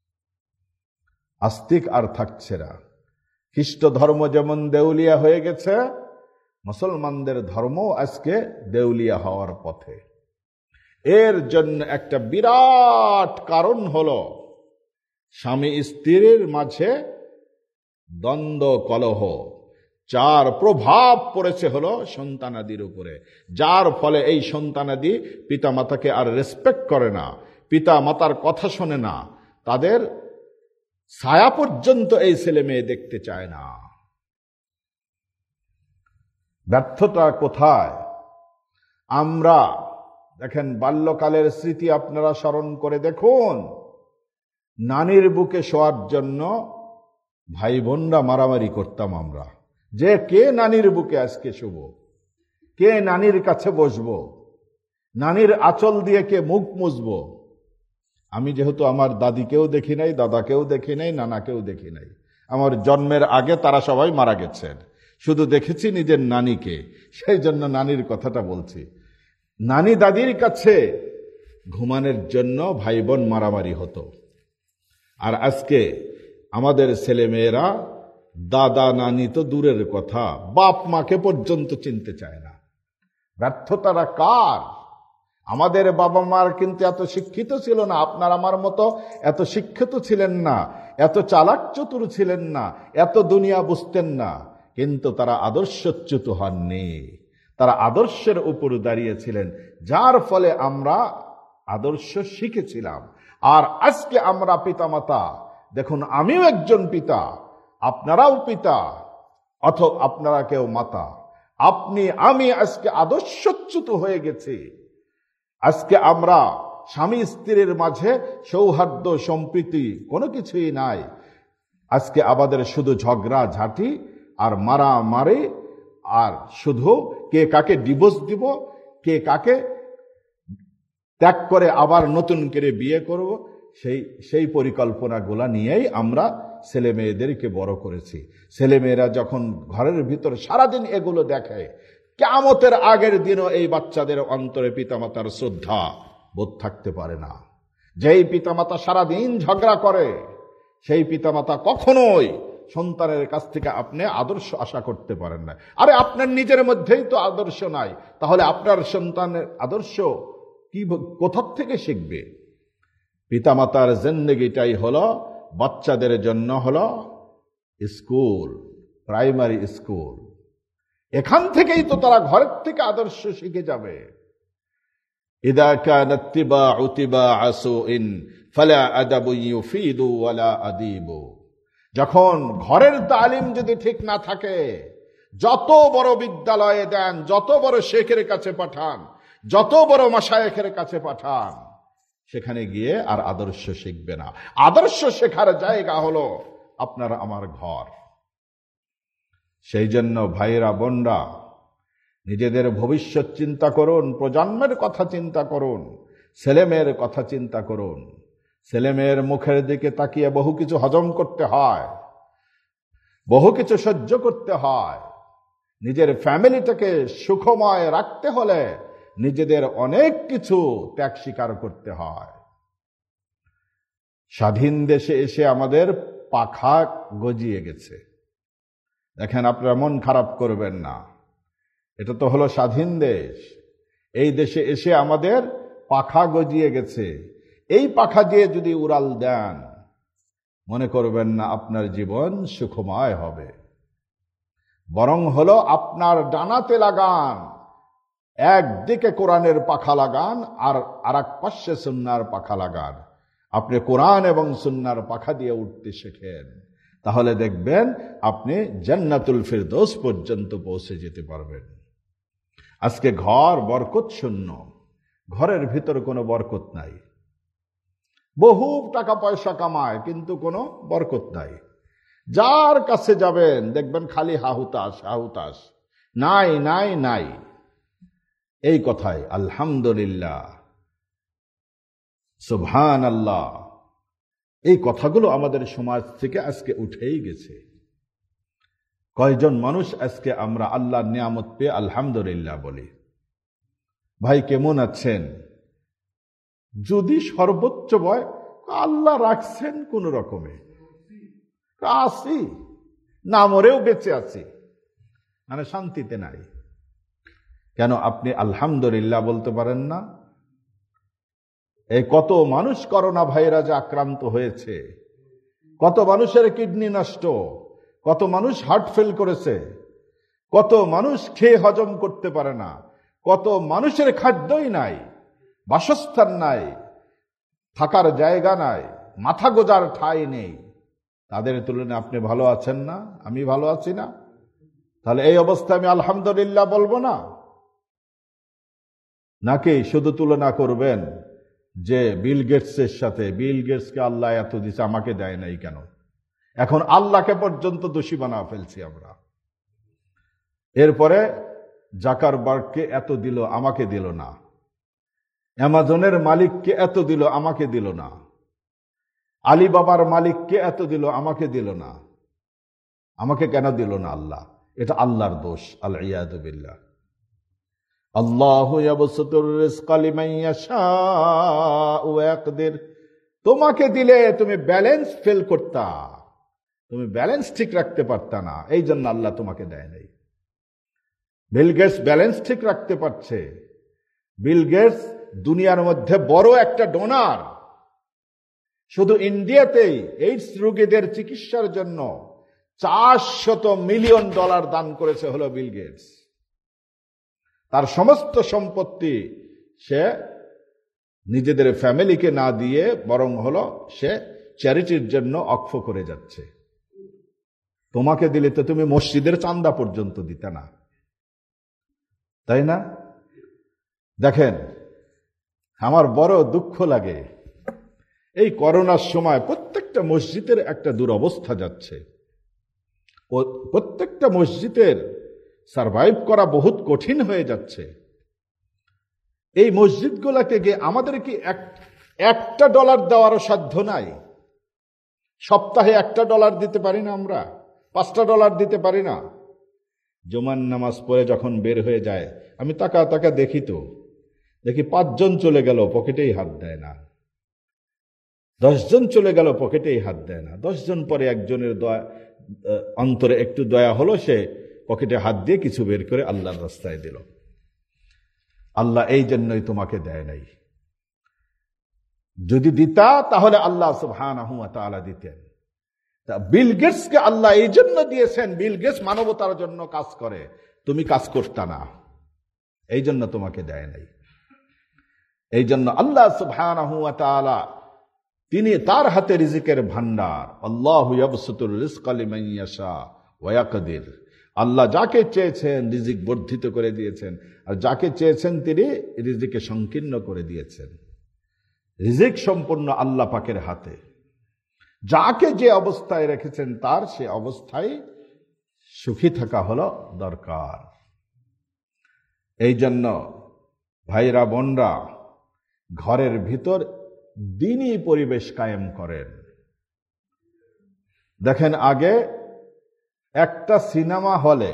আস্তিক আর থাকছে না। খ্রিস্ট ধর্ম যেমন দেউলিয়া হয়ে গেছে, মুসলমানদের ধর্ম আজকে দেউলিয়া হওয়ার পথে। এর জন্য একটা বিরাট কারণ হলো স্বামী স্ত্রীর মাঝে দ্বন্দ্ব কলহ, যার প্রভাব পড়েছে হলো সন্তানাদির উপরে, যার ফলে এই সন্তানাদি পিতা মাতাকে আর রেসপেক্ট করে না, পিতা মাতার কথা শোনে না, তাদের ছায়া পর্যন্ত এই ছেলে মেয়ে দেখতে চায় না। ব্যর্থতা কোথায়? আমরা দেখেন, বাল্যকালের স্মৃতি আপনারা স্মরণ করে দেখুন। নানির বুকে শোয়ার জন্য ভাই বোনরা মারামারি করতাম আমরা, যে কে নানির বুকে আজকে শুব, কে নানির কাছে বসবো, নানির আঁচল দিয়ে কে মুখ মুছবো। আমি যেহেতু আমার দাদিকেও দেখি নাই, দাদাকেও দেখি নাই, নানাকেও দেখি নাই, আমার জন্মের আগে তারা সবাই মারা গেছেন, শুধু দেখেছি নিজের নানিকে, সেই জন্য নানির কথাটা বলছি। নানি দাদির কাছে ঘুমানোর জন্য ভাই বোন মারামারি হতো। আর আজকে আমাদের ছেলে মেয়েরা দাদা নানি তো দূরের কথা, বাপ মাকে পর্যন্ত চিনতে চায় না। ব্যর্থতাটা কার? আমাদের বাবা মার কিন্তু এত শিক্ষিত ছিল না, আপনার আমার মতো এত শিক্ষিত ছিলেন না, এত চালাক চতুর ছিলেন না, এত দুনিয়া বুঝতেন না, কিন্তু তারা আদর্শচ্যুত হননি। তারা আদর্শের উপর দাঁড়িয়েছিলেন, যার ফলে আমরা আদর্শ শিখেছিলাম। আর আজকে আমরা পিতামাতা, দেখুন আমিও একজন পিতা, আপনারাও পিতা, অথবা আপনারা কেউ মাতা, আপনি আমি আজকে আদর্শচ্যুত হয়ে গেছি। আজকে আমরা স্বামী স্ত্রীর মাঝে সৌহার্দ্য সম্প্রীতি কোনো কিছুই নাই। আজকে আমাদের শুধু ঝগড়া ঝাঁটি আর মারামারি, আর শুধু কে কাকে ডিভোর্স দিব, কে কাকে ত্যাগ করে আবার নতুন করে বিয়ে করব, সেই পরিকল্পনাগুলা নিয়েই আমরা ছেলে মেয়েদেরকে বড় করেছি। ছেলে মেয়েরা যখন ঘরের ভিতর সারাদিন এগুলো দেখে, কিয়ামতের আগের দিনও এই বাচ্চাদের অন্তরে পিতামাতার শ্রদ্ধা বোধ থাকতে পারে না। যেই পিতামাতা সারাদিন ঝগড়া করে, সেই পিতামাতা কখনোই সন্তানের কাছ থেকে আপনি আদর্শ আশা করতে পারেন না। আরে আপনার নিজের মধ্যেই তো আদর্শ নাই, তাহলে আপনার সন্তানের আদর্শ কি কোথা থেকে শিখবে? পিতামাতার জিন্দেগিটাই হলো বাচ্চাদের জন্য হলো স্কুল, প্রাইমারি স্কুল। এখান থেকেই তো তারা ঘরের থেকে আদর্শ শিখে যাবে। ইদা কানা ইত্তিবাউ তিবাআ সুইন ফালা আদাবু ইউফিদু ওয়ালা আদিবু। যখন ঘরের তালিম যদি ঠিক না থাকে, যত বড় বিদ্যালয়ে দেন, যত বড় শেখের কাছে পাঠান, যত বড় মাশায়েখের কাছে পাঠান, সেখানে গিয়ে আর আদর্শ শিখবে না। আদর্শ শেখার জায়গা হলো আপনার আমার ঘর। সেই জন্য ভাইরা বোনরা, নিজেদের ভবিষ্যৎ চিন্তা করুন, প্রজন্মের কথা চিন্তা করুন, ছেলে মেয়ের কথা চিন্তা করুন। ছেলে মেয়ের মুখের দিকে তাকিয়ে বহু কিছু হজম করতে হয়, বহু কিছু সহ্য করতে হয়। নিজের ফ্যামিলিটাকে সুখময় রাখতে হলে নিজেদের অনেক কিছু ত্যাগ স্বীকার করতে হয়। স্বাধীন দেশে এসে আমাদের পাখা গজিয়ে গেছে। দেখেন, আপনারা মন খারাপ করবেন না, এটা তো হলো স্বাধীন দেশ। এই দেশে এসে আমাদের পাখা গজিয়ে গেছে। এই পাখা দিয়ে যদি উড়াল দেন, মনে করবেন না আপনার জীবন সুখময় হবে। বরং হলো আপনার ডানাতে লাগান, একদিকে কোরআনের পাখা লাগান আর আরেক পাশে সুন্নাহর পাখা লাগান। আপনি কোরআন এবং সুন্নাহর পাখা দিয়ে উঠতে শেখেন, তাহলে দেখবেন আপনি জান্নাতুল ফিরদৌস পর্যন্ত পৌঁছে যেতে পারবেন। আজকে ঘর বরকত শূন্য, ঘরের ভিতর কোনো বরকত নাই। বহু টাকা পয়সা কামায় কিন্তু কোনো বরকত নাই। যার কাছে যাবেন দেখবেন খালি হাহুতাস হাহুতাস, নাই নাই নাই। এই কথায় আলহামদুলিল্লাহ, সুবহানাল্লাহ, এই কথাগুলো আমাদের সমাজ থেকে আজকে উঠেই গেছে। কয়জন মানুষ আজকে আমরা আল্লাহর নিয়ামত পেয়ে আলহামদুলিল্লাহ বলি? ভাই কেমন আছেন? যদি সর্বোচ্চ ভয়, আল্লাহ রাখছেন কোন রকমে, আছি, না মরেও বেঁচে আছি, মানে শান্তিতে নাই। কেন আপনি আলহামদুলিল্লাহ বলতে পারেন না? এই কত মানুষ করোনা ভাইরাসে আক্রান্ত হয়েছে, কত মানুষের কিডনি নষ্ট, কত মানুষ হার্ট ফেল করেছে, কত মানুষ খেয়ে হজম করতে পারে না, কত মানুষের খাদ্যই নাই, বাসস্থান নাই, থাকার জায়গা নাই, মাথা গোজার ঠাঁই নেই। তাদের তুলনায় আপনি ভালো আছেন না? আমি ভালো আছি না? তাহলে এই অবস্থায় আমি আলহামদুলিল্লাহ বলবো না? নাকি শুধু তুলনা করবেন যে বিল গেটসের সাথে, বিল গেটসকে আল্লাহ এত দিছে, আমাকে দেয় নাই কেন? এখন আল্লাহকে পর্যন্ত দোষী বানা ফেলছি আমরা। এরপরে জাকারবার্গকে এত দিল, আমাকে দিল না। অ্যামাজনের মালিককে এত দিল, আমাকে দিল না। আলিবাবার মালিককে এত দিল, আমাকে দিল না। আমাকে কেন দিল না আল্লাহ? এটা আল্লাহর দোষ। আল-ইয়াযু বিল্লাহ। আল্লাহু ইয়াবসুতুর রিজকা লিমান ইয়াশাউ ওয়া ইয়াকদির। তোমাকে দিলে তুমি ব্যালেন্স ফেল করতা, তুমি ব্যালেন্স ঠিক রাখতে পারতা না, এই জন্য আল্লাহ তোমাকে দেয় নাই। বিল গেটস ব্যালেন্স ঠিক রাখতে পারছে। বিল গেটস দুনিয়ার মধ্যে বড় একটা ডোনার। শুধু ইন্ডিয়াতেই এইডস রোগীদের চিকিৎসার জন্য $400 মিলিয়ন দান করেছে হলো বিল গেটস। তার সমস্ত সম্পত্তি সে নিজেদের ফ্যামিলিকে না দিয়ে বরং হলো সে চ্যারিটির জন্য অক্ষ করে যাচ্ছে। তোমাকে দিলে তো তুমি মসজিদের চাঁদা পর্যন্ত দিতে না, তাই না? দেখেন, আমার বড় দুঃখ লাগে, এই করোনার সময় প্রত্যেকটা মসজিদের একটা দুরবস্থা যাচ্ছে। প্রত্যেকটা মসজিদের সারভাইভ করা বহুত কঠিন হয়ে যাচ্ছে। এই মসজিদগুলোকে গিয়ে আমাদের কি $1 দেওয়ারও সাধ্য নাই? সপ্তাহে $1 দিতে পারি না আমরা? $5 দিতে পারি না? জুমার নামাজ পড়ে যখন বের হয়ে যায়, আমি তাকা দেখি তো, দেখি 5 জন চলে গেল, পকেটেই হাত দেয় না। 10 জন চলে গেল, পকেটেই হাত দেয় না। 10 জন পরে একজনের অন্তরে একটু দয়া হলো, সে পকেটে হাত দিয়ে কিছু বের করে আল্লাহর রাস্তায় দিল। আল্লাহ এই জন্যই তোমাকে দেয় নাই। যদি দিতা তাহলে আল্লাহ সুবহানাহু ওয়া তাআলা দিতেন। বিল গেটসকে আল্লাহ এই জন্য দিয়েছেন, বিল গেটস মানবতার জন্য কাজ করে, তুমি কাজ করতা না, এই জন্য তোমাকে দেয় নাই। এই জন্য আল্লাহ সুবহানাহু ওয়া তাআলা তিনি তার হাতে রিজিকের ভান্ডার। আল্লাহু ইয়াবসুতুর রিজকা লিমান ইয়াশা ওয়া ইয়াকদির। আল্লাহ যাকে চেয়েছেন রিজিক বর্ধিত করে দিয়েছেন, আর যাকে চেয়েছেন তিনি রিজিকে সংকীর্ণ করে দিয়েছেন। রিজিক সম্পূর্ণ আল্লাহ পাকের হাতে। যাকে যে অবস্থায় রেখেছেন তার সে অবস্থায় সুখী থাকা হলো দরকার। এই জন্য ভাইরা বোনরা, ঘরের ভিতর দ্বীনি পরিবেশ কায়েম করেন। দেখেন, আগে একটা সিনেমা হলে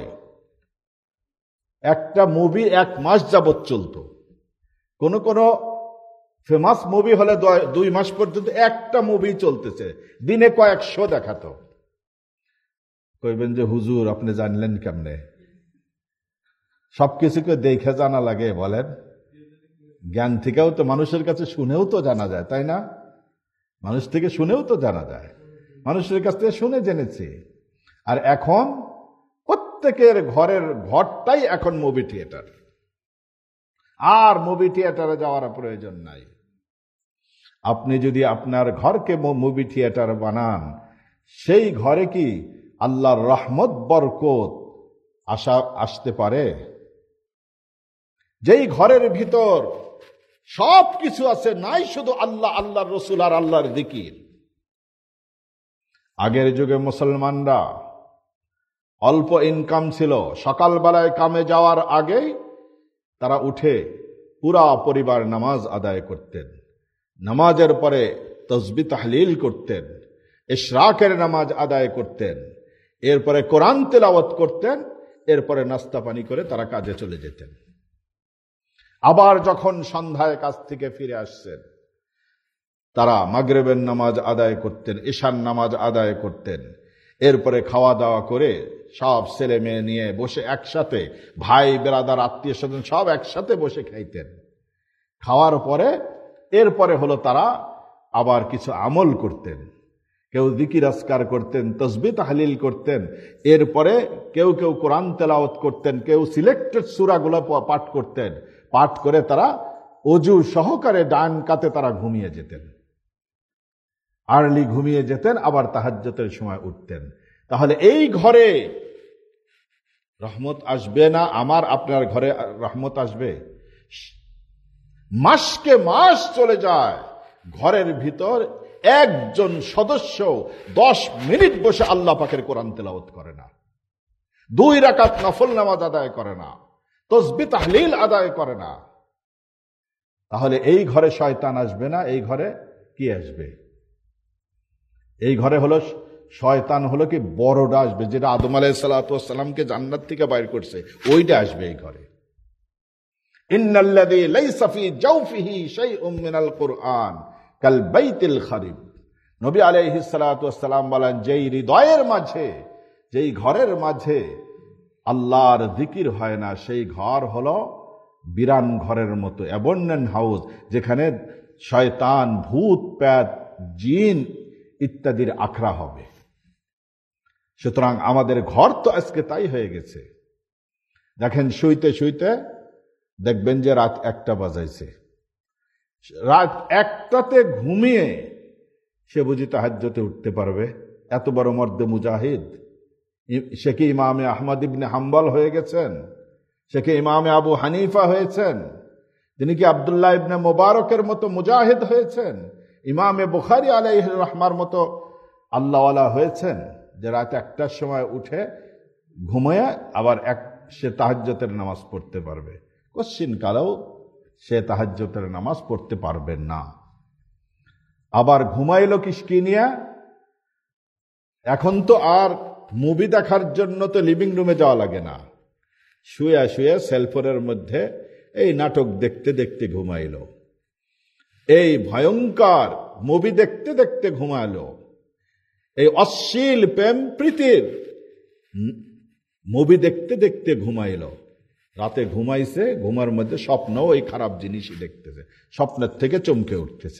একটা মুভি 1 মাস যাবত চলতো। কোন ফেমাস মুভি হলে 2 মাস পর্যন্ত একটা মুভি চলতেছে, দিনে কয়েকশো দেখাতো। কইবেন যে হুজুর আপনি জানলেন কেমনে? সবকিছুকে দেখে জানা লাগে বলেন? জ্ঞান থেকেও তো, মানুষের কাছে শুনেও তো জানা যায়, তাই না? মানুষ থেকে শুনেও তো জানা যায়, মানুষের কাছ থেকে শুনে জেনেছি। আর এখন প্রত্যেকের ঘরটাই এখন মুভি থিয়েটার। আর মুভি থিয়েটারে যাওয়ার প্রয়োজন নাই। আপনি যদি আপনার ঘরকে মুভি থিয়েটার বানান, সেই ঘরে কি আল্লাহর রহমত বরকত আসতে পারে? যেই ঘরের ভিতর সব কিছু আছে, নাই শুধু আল্লাহ, আল্লাহর রসুল আর আল্লাহর জিকির। আগের যুগে মুসলমানরা অল্প ইনকাম ছিল, সকালবেলায় কামে যাওয়ার আগেই তারা উঠে পুরা পরিবার নামাজ আদায় করতেন, নামাজের পরে তসবিহ তাহলিল করতেন, ইশরাকের নামাজ আদায় করতেন, এরপরে কোরআন তেলাওয়াত করতেন, এরপরে নাস্তা পানি করে তারা কাজে চলে যেতেন। আবার যখন সন্ধ্যায় কাজ থেকে ফিরে আসছেন, তারা মাগরিবের নামাজ আদায় করতেন, ঈশার নামাজ আদায় করতেন, এরপরে খাওয়া দাওয়া করে সব ছেলে মেয়ে নিয়ে বসে একসাথে, ভাই বেরাদার আত্মীয় স্বজন সব একসাথে বসে খাইতেন। খাওয়ার পরে এরপরে হলো তারা আবার কিছু আমল করতেন, কেউ জিকির আজকার করতেন, তসবিহ তাহলিল করতেন, এরপরে কেউ কেউ কোরআন তেলাওয়াত করতেন, কেউ সিলেক্টেড সূরাগুলো পাঠ করতেন। পাঠ করে তারা ওযু সহকারে ডান কাতে তারা ঘুমিয়ে যেতেন, আর্লি ঘুমিয়ে যেতেন, আবার তাহাজ্জুদের সময় উঠতেন। তাহলে এই ঘরে রহমত আসবে না? আমার আপনার ঘরে রহমত আসবে? মাসকে মাস চলে যায়, ঘরের ভিতর একজন সদস্য 10 মিনিট বসে আল্লাহ পাকের কোরআন তেলাওয়াত করে না, 2 রাকাত নফল নামাজ আদায় করে না, তসবিহ তাহলিল আদায় করে না। তাহলে এই ঘরে শয়তান আসবে না? এই ঘরে কি আসবে? এই ঘরে হলো শয়তান, হলো কি বড়টা আসবে, যেটা আদম আলাইহিস সালাতু ওয়াস সালামকে জান্নাত থেকে বাইর করছে, ওইটা আসবে এই ঘরে। ইন্নাল্লাযী লাইসা ফী জাওফিহি শাইউম মিনাল কুরআন কাল বাইতিল খারিব। নবী আলাইহিস সালাতু ওয়াস সালাম বলেন, যেই হৃদয়ের মাঝে, যেই ঘরের মাঝে আল্লাহর জিকির হয় না, সেই ঘর হলো বিরান ঘরের মতো, অ্যাবন্ডেন্ট হাউস, যেখানে শয়তান, ভূত প্রেত, জিন ইত্যাদির আখড়া হবে। সুতরাং আমাদের ঘর তো আজকে তাই হয়ে গেছে। দেখেন, শুইতে শুইতে দেখবেন যে রাত 1টা বাজাইছে, রাত 1টাতে ঘুমিয়ে সে বুঝি তাহাজ্জুদে উঠতে পারবে? এত বড় মর্দে মুজাহিদ। সে কি ইমামে আহমদ ইবনে হাম্বল হয়ে গেছেন? সে কি ইমামে আবু হানিফা হয়েছেন? তিনি কি আব্দুল্লাহ ইবনে মুবারকের মতো মুজাহিদ হয়েছেন? ইমামে বুখারী আলাইহির রাহমার মতো আল্লাহওয়ালা হয়েছেন, যে রাত 1টার সময় উঠে ঘুমিয়ে আবার সে তাহাজ্জুদের নামাজ পড়তে পারবে? কোশ্চিন কালেও সে তাহাজ্জুদের নামাজ পড়তে পারবেন না। আবার ঘুমাইলো কি নিয়ে? এখন তো আর মুভি দেখার জন্য তো লিভিং রুমে যাওয়া লাগে না, শুয়ে শুয়ে সেলফোনের মধ্যে এই নাটক দেখতে দেখতে ঘুমাইলো, এই ভয়ঙ্কর মুভি দেখতে দেখতে ঘুমাইলো, এই অশ্লীল প্রেম প্রীতির মুভি দেখতে দেখতে ঘুমাইলো। রাতে ঘুমাইছে, ঘুমার মধ্যে স্বপ্ন ওই খারাপ জিনিসই দেখতেছে, স্বপ্নের থেকে চমকে উঠতেছে।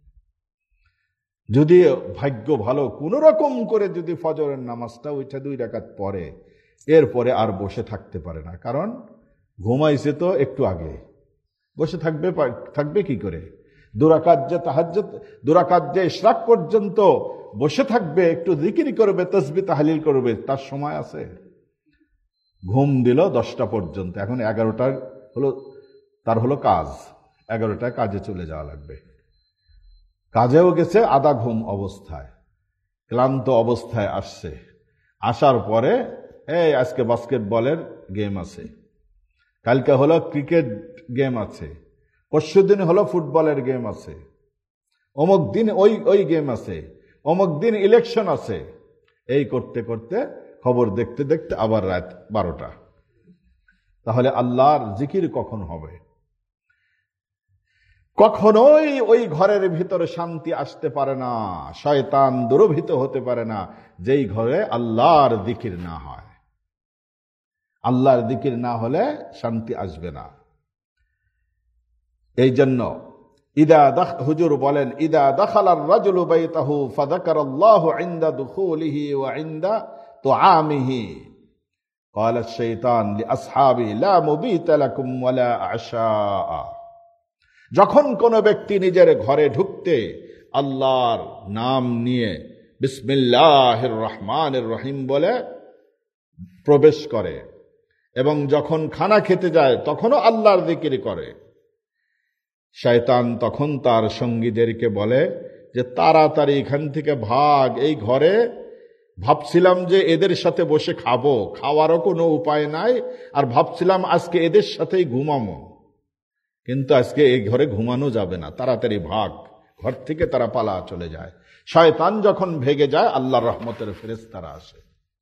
যদি ভাগ্য ভালো, কোন রকম করে যদি ফজরের নামাজটা উঠে 2 রাকাত পড়ে, এরপরে আর বসে থাকতে পারে না, কারণ ঘুমাইছে তো একটু আগে, বসে থাকবে কি করে? 2 রাকাত যে তাহাজ্জুদ, 2 রাকাত যে ইশরাক পর্যন্ত বসে থাকবে, একটু জিকির করবে, তাসবিহ তাহলিল করবে, তার সময় আছে? ঘুম দিল 10টা পর্যন্ত, এখন 11টা হলো তার হলো কাজ, 11টায় কাজে চলে যাওয়া লাগবে। কাজেও গেছে আধা ঘুম অবস্থায়, ক্লান্ত অবস্থায় আসছে, আসার পরে আজকে বাস্কেটবলের গেম আছে, কালকে হলো ক্রিকেট গেম আছে, পরশুদিন হলো ফুটবলের গেম আছে, অমুক দিন ওই গেম আছে, অমুক দিন ইলেকশন আছে, এই করতে করতে খবর দেখতে দেখতে আবার রাত 12টা। তাহলে আল্লাহর জিকির কখন হবে? কখনোই ওই ঘরের ভিতরে শান্তি আসতে পারে না, শয়তান দুরভিত হতে পারে না, যেই ঘরে আল্লাহর জিকির না হয়। আল্লাহর জিকির না হলে শান্তি আসবে না। এই জন্য হুজুর বলেন, ইদা দাখালার রাজুলু বাইতাহু ফাযাকারাল্লাহু ইনদা দুখুলিহি ওয়া ইনদা তুআমিহি ক্বালা আশ-শাইতান লিআসহাবি লা মুবিতা লাকুম ওয়ালা আশা। যখন কোন ব্যক্তি নিজের ঘরে ঢুকতে আল্লাহর নাম নিয়ে বিসমিল্লাহির রহমানির রহিম বলে প্রবেশ করে, এবং যখন খানা খেতে যায় তখনও আল্লাহর জিকির করে, শয়তান তখন তার সঙ্গীদেরকে বলে যে তাড়াতাড়ি এখান থেকে ভাগ, এই ঘরে ভাবছিলাম যে এদের সাথে বসে খাবো, খাওয়ারও কোনো উপায় নাই, আর ভাবছিলাম আজকে এদের সাথেই ঘুমাবো, কিন্তু আজকে এই ঘরে ঘুমানো যাবে না, তাড়াতাড়ি ভাগ, ঘর থেকে তারা পালা চলে যায়। শয়তান যখন ভেগে যায়, আল্লাহর রহমতের ফেরেশতারা আসে।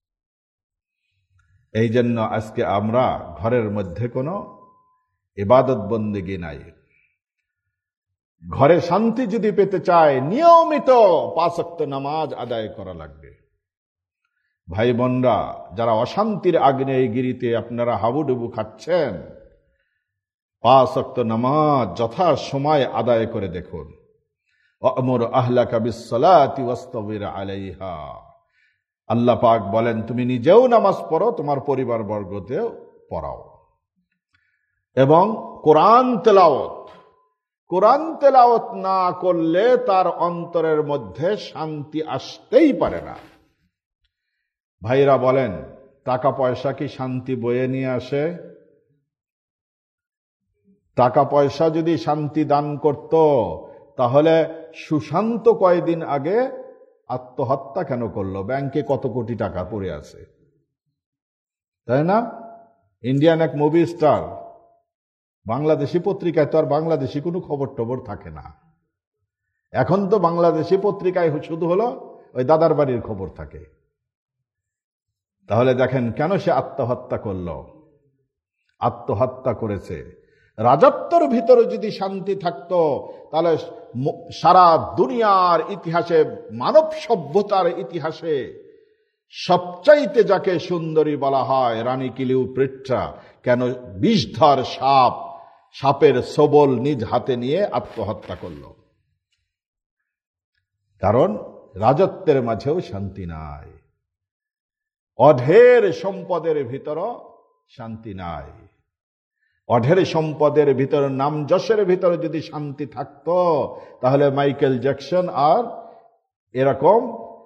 এই জন্য আজকে আমরা ঘরের মধ্যে কোনো ইবাদত বন্দেগী নাই। ঘরে শান্তি যদি পেতে চায়, নিয়মিত 5 ওয়াক্ত নামাজ আদায় করা লাগবে। ভাই বোনরা, যারা অশান্তির আগ্নেয়গিরিতে আপনারা হাবুডুবু খাচ্ছেন, 5 ওয়াক্ত নামাজ যথা সময় আদায় করে দেখুন। ওয়ামুর আহলাকা বিসসালাতি ওয়াসতাবির আলাইহা। আল্লাহ পাক বলেন, তুমি নিজেও নামাজ পড়ো, তোমার পরিবার বর্গতেও পড়াও। এবং কোরআন তেলাওয়াত না করলে তার অন্তরের মধ্যে শান্তি আসতেই পারে না। ভাইরা বলেন, টাকা পয়সা কি শান্তি বয়ে নিয়ে আসে? টাকা পয়সা যদি শান্তি দান করত, তাহলে সুশান্ত কয়েকদিন আগে আত্মহত্যা কেন করলো? ব্যাংকে কত কোটি টাকা পড়ে আছে, তাই না? ইন্ডিয়ান এক মুভি স্টার, বাংলাদেশি পত্রিকায় তো আর বাংলাদেশি কোনো খবর টবর থাকে না। এখন তো বাংলাদেশি পত্রিকায় শুধু হলো ওই দাদার বাড়ির খবর থাকে। তাহলে দেখেন কেন সে আত্মহত্যা করলো। আত্মহত্যা করেছে। রাজত্বের ভিতরে যদি শান্তি থাকতো, তাহলে সারা দুনিয়ার ইতিহাসে, মানব সভ্যতার ইতিহাসে সবচাইতে যাকে সুন্দরী বলা হয়, রানী ক্লিওপেট্রা, কেন বিষধর সাপের সবল নিজ হাতে নিয়ে আত্মহত্যা করল? কারণ রাজত্বের মাঝেও শান্তি নাই, অঢের সম্পদের ভিতরও শান্তি নাই। অঢের সম্পদের ভিতর, নাম যশের ভিতরে যদি শান্তি থাকতো, তাহলে মাইকেল জ্যাকসন আর এরকম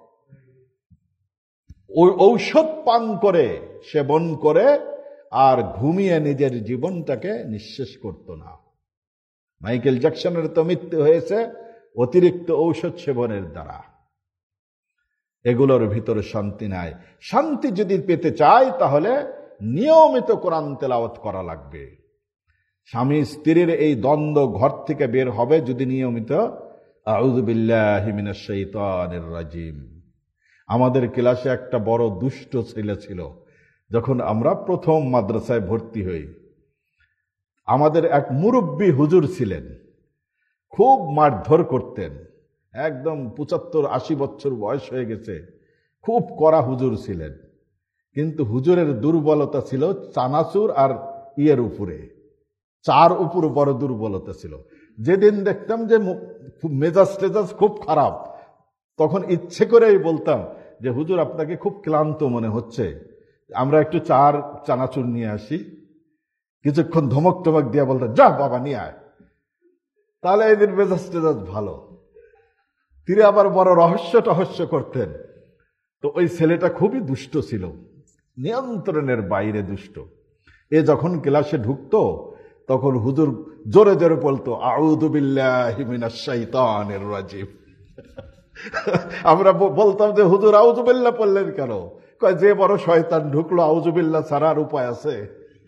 ঔষধ পান করে, সেবন করে আর ঘুমিয়ে নিজের জীবনটাকে নিঃশেষ করত না। মাইকেল জ্যাকসনের তো মৃত্যু হয়েছে অতিরিক্ত ঔষধ সেবনের দ্বারা। এগুলোর ভিতরে শান্তি নাই। শান্তি যদি পেতে চাই, তাহলে নিয়মিত কোরআন তেলাওয়াত করা লাগবে। স্বামী স্ত্রীর এই দ্বন্দ্ব ঘর থেকে বের হবে যদি নিয়মিত আউযু বিল্লাহি মিনাশ শাইতানির রাজিম। আমাদের ক্লাসে একটা বড় দুষ্ট ছেলে ছিল। যখন আমরা প্রথম মাদ্রাসায় ভর্তি হই, আমাদের এক মুরব্বী হুজুর ছিলেন, খুব মারধর করতেন। একদম 75-80 বছর বয়স হয়ে গেছে, খুব কড়া হুজুর ছিলেন। কিন্তু হুজুরের দুর্বলতা ছিল চানাচুর আর ইয়ের উপরে, চার উপর বড় দুর্বলতা ছিল। যেদিন দেখতাম যে মেজাজ টেজাজ খুব খারাপ, তখন ইচ্ছে করেই বলতাম যে হুজুর আপনাকে খুব ক্লান্ত মনে হচ্ছে, আমরা একটু চানাচুর নিয়ে আসি। কিছুক্ষণ ধমক টমক দিয়ে বলতাম, যা বাবা নিয়ে আয়। তাহলে এদের মেজাজ টেজাজ ভালো। তিনি আবার বড় রহস্য করতেন। তো ওই ছেলেটা খুবই দুষ্ট ছিল, নিয়ন্ত্রণের বাইরে দুষ্ট। এ যখন ক্লাসে ঢুকতো, তখন হুজুর জোরে জোরে বলতো, আউযু বিল্লাহি মিনাশ শাইতানির রাজিম। আমরা বলতাম যে হুজুর আউযু বিল্লাহ পড়লেন কেন? কয়, যে বড় শয়তান ঢুকলো, আউযু বিল্লাহ ছাড়ার উপায় আছে?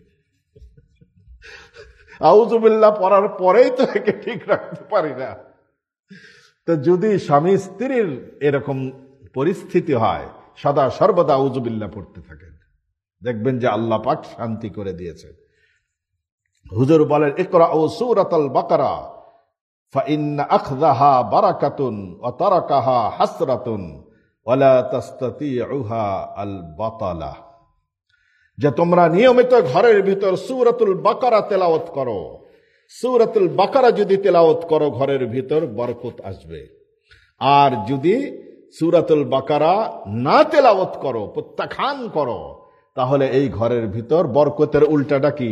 আউযু বিল্লাহ পড়ার পরেই তো একে ঠিক রাখতে পারি না। তো যদি স্বামী স্ত্রীর এরকম পরিস্থিতি হয়, সদা সর্বদা আউযু বিল্লাহ পড়তে থাকেন, দেখবেন যে আল্লাহ পাক শান্তি করে দিয়েছেন। হুজুর বলেন, ইকরাউ সূরাতাল বাকারা ফাইন্না আখযাহা বারাকাতুন ওয়া তারাকাহা হাসরাতুন ওয়া লা তাসতাতিউহা আল বাতালা। যে তোমরা নিয়মিত ঘরের ভিতর সূরাতুল বাকারা তেলাওয়াত করো। সূরাতুল বাকারা যদি তেলাওয়াত করো, ঘরের ভিতর বরকত আসবে। আর যদি সূরাতুল বাকারা না তেলাওয়াত করো, প্রত্যাখ্যান করো, তাহলে এই ঘরের ভিতর বরকতের উল্টাটা কি?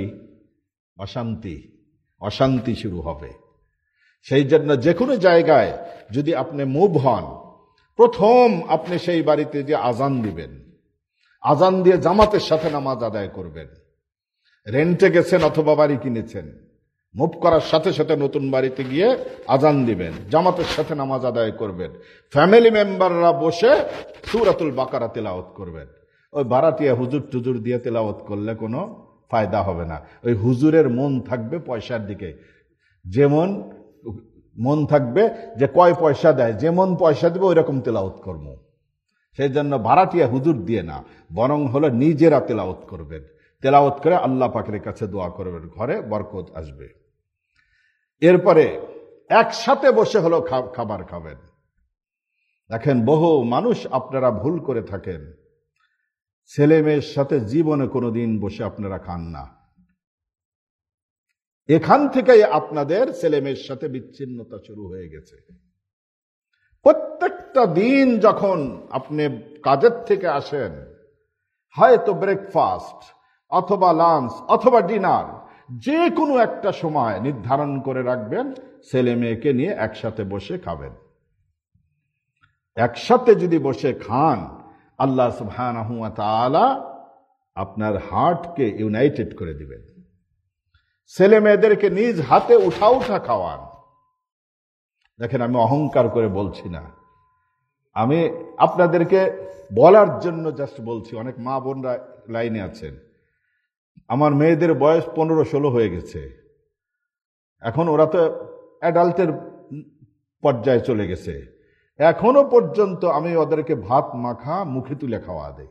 অশান্তি শুরু হবে। সেই জন্য যে কোনো জায়গায় যদি আপনি মুভ হন, প্রথম আপনি সেই বাড়িতে যে আজান দিবেন, আজান দিয়ে জামাতের সাথে নামাজ আদায় করবেন। রেন্টে গেছেন অথবা বাড়ি কিনেছেন, মুভ করার সাথে সাথে নতুন বাড়িতে গিয়ে আজান দিবেন, জামাতের সাথে নামাজ আদায় করবেন, ফ্যামিলি মেম্বাররা বসে সূরাতুল বাকারা তেলাওয়াত করবেন। ওই ভাড়াটিয়া হুজুর টুজুর দিয়ে তেলাওয়াত করলে কোনো ফায়দা হবে না। ওই হুজুরের মন থাকবে পয়সার দিকে, যেমন মন থাকবে যে কয় পয়সা দেয়, যেমন পয়সা দেবে ওই রকম তেলাওয়াত করবো। সেই জন্য ভাড়াটিয়া হুজুর দিয়ে না, বরং হলো নিজেরা তেলাওয়াত করবেন। তেলাওয়াত করে আল্লাহ পাকের কাছে দোয়া করবেন, ঘরে বরকত আসবে। এরপরে একসাথে বসে হলো খাবার খাবেন। দেখেন, বহু মানুষ আপনারা ভুল করে থাকেন, ছেলে মেয়ের সাথে জীবনে কোনোদিন বসে আপনারা খান না। এখান থেকেই আপনাদের ছেলে মেয়ের সাথে বিচ্ছিন্নতা শুরু হয়ে গেছে। প্রত্যেকটা দিন যখন আপনি কাজের থেকে আসেন, হয়তো ব্রেকফাস্ট অথবা লাঞ্চ অথবা ডিনার, যে কোনো একটা সময় নির্ধারণ করে রাখবেন, ছেলে মেয়েকে নিয়ে একসাথে বসে খাবেন। একসাথে যদি বসে খান, আল্লাহ সুবহানাহু ওয়া তাআলা আপনার হার্টকে ইউনাইটেড করে দিবেন। ছেলে মেয়েদেরকে নিজ হাতে উঠা উঠা খাওয়ান। দেখেন, আমি অহংকার করে বলছি না, আমি আপনাদেরকে বলার জন্য জাস্ট বলছি। অনেক মা বোনরা লাইনে আছেন, আমার মেয়েদের বয়স 15-16 হয়ে গেছে, এখন ওরা তো অ্যাডাল্টের পর্যায়ে চলে গেছে। এখনো পর্যন্ত আমি ওদেরকে ভাত মাখা মুখে তুলে খাওয়া দেই,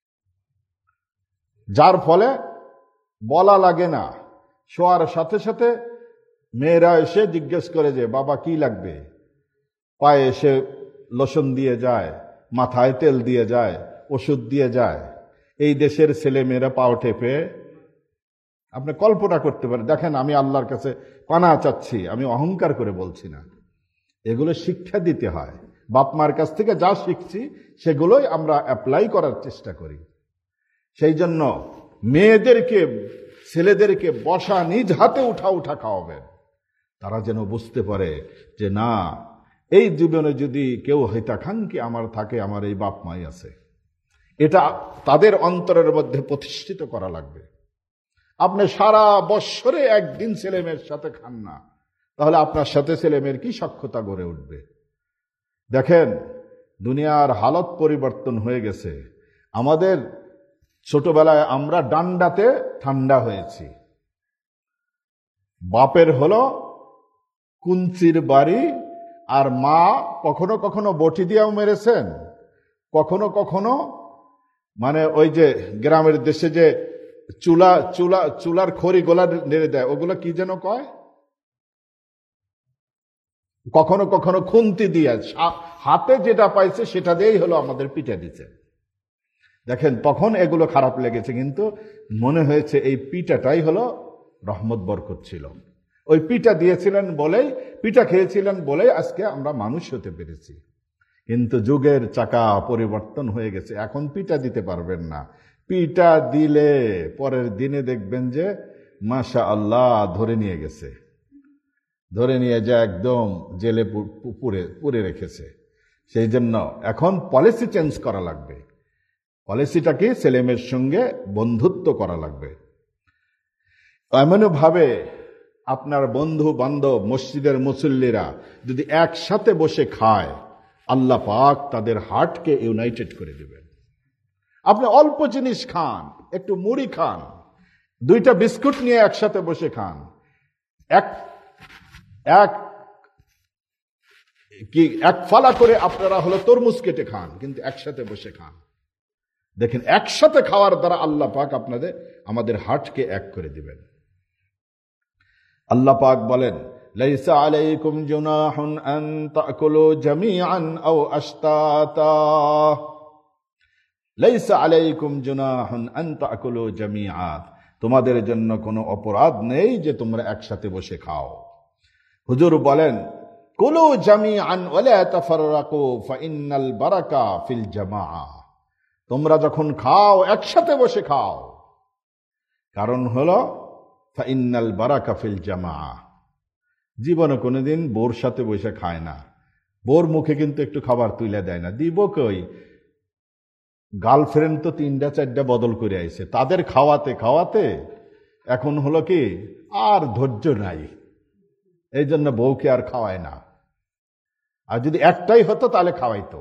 যার ফলে বলা লাগে না। শোয়ার সাথে সাথে মেয়েরা এসে জিজ্ঞেস করে যে বাবা কি লাগবে, পায়ে এসে লোশন দিয়ে যায়, মাথায় তেল দিয়ে যায়, ওষুধ দিয়ে যায়। এই দেশের ছেলে মেয়েরা পাও টেপে, আপনি কল্পনা করতে পারেন। দেখেন, আমি আল্লাহর কাছে পানা চাচ্ছি, আমি অহংকার করে বলছি না। এগুলো শিক্ষা দিতে হয়। বাপ মার কাছ থেকে যা শিখছি সেগুলোই আমরা অ্যাপ্লাই করার চেষ্টা করি। সেই জন্য মেয়েদেরকে, ছেলেদেরকে বসা নিজ হাতে উঠা উঠা খাওয়াবেন, তারা যেন বুঝতে পারে যে না, এই জীবনে যদি কেউ হিতাকাঙ্ক্ষী আমার থাকে, আমার এই বাপ মাই আছে। এটা তাদের অন্তরের মধ্যে প্রতিষ্ঠিত করা লাগবে। আপনি সারা বৎসরে একদিন ছেলে মেয়ের সাথে খান না, তাহলে আপনার সাথে ছেলে মেয়ের কি সখ্যতা গড়ে উঠবে? দেখেন, দুনিয়ার হালত পরিবর্তন হয়ে গেছে। আমাদের ছোটবেলায় আমরা ডান্ডাতে ঠান্ডা হয়েছি। বাপের হলো কুঞ্চির বাড়ি, আর মা কখনো কখনো বটি দিয়েও মেরেছেন, কখনো কখনো মানে ওই যে গ্রামের দেশে যে চুলার খড়ি গোলা নেড়ে দেয়, ওগুলো কি যেন কয়, কখনো কখনো খুন্তি দিয়ে, হাতে যেটা পাইছে সেটা দিয়েই হলো আমাদের পিঠা দিচ্ছে। দেখেন, তখন এগুলো খারাপ লেগেছে, কিন্তু মনে হয়েছে এই পিঠাটাই হলো রহমত বরকত ছিল। ওই পিঠা দিয়েছিলেন বলেই, পিঠা খেয়েছিলেন বলেই আজকে আমরা মানুষ হতে পেরেছি। কিন্তু যুগের চাকা পরিবর্তন হয়ে গেছে, এখন পিঠা দিতে পারবেন না। পিঠা দিলে পরের দিনে দেখবেন যে মাশা আল্লাহ ধরে নিয়ে গেছে, ধরে নিয়ে যা একদম জেলে পুরে রেখেছে। সেই জন্য এখন পলিসি চেঞ্জ করা লাগবে। পলিসিটাকে ছেলেমেয়ের সঙ্গে বন্ধুত্ব করা লাগবে। এমনভাবে আপনার বন্ধু বান্ধব, মসজিদের মুসল্লিরা যদি একসাথে বসে খায়, আল্লাহ পাক তাদের হার্টকে ইউনাইটেড করে দেবেন। আপনি অল্প জিনিস খান, একটু মুড়ি খান, 2টা বিস্কুট নিয়ে একসাথে বসে খান, এক ফালা করে আপনারা হলো তরমুজ কেটে খান, কিন্তু একসাথে বসে খান। দেখেন, একসাথে খাওয়ার দ্বারা আল্লাহ পাক আমাদের হার্টকে এক করে দিবেন। আল্লাহ পাক বলেন, লাইসা আলাইকুম জুনাহুন আন তাকুলু জামিআন আও আশতাতা। লাইসা আলাইকুম জুনাহুন আন তাকুলু জামিআন, তোমাদের জন্য কোনো অপরাধ নেই যে তোমরা একসাথে বসে খাও। হুজুর বলেন, কুলু জামিআন ওয়ালা তাফাররাকু ফাইন্নাল বারাকা ফিল জামাআ। তোমরা যখন খাও একসাথে বসে খাও, কারণ হলো ফাইন্নাল বারাকা ফিল জামাআ। জীবনে কোনোদিন বোর সাথে বসে খায় না, বোর মুখে কিন্তু একটু খাবার তুলে দেয় না। দিব কই, গার্লফ্রেন্ড তো 3টা 4টা বদল করে আইছে, তাদের খাওয়াতে খাওয়াতে এখন হলো কি আর ধৈর্য নাই, এই জন্য বউকে আর খাওয়ায় না। আর যদি একটাই হতো তাহলে খাওয়াইতো।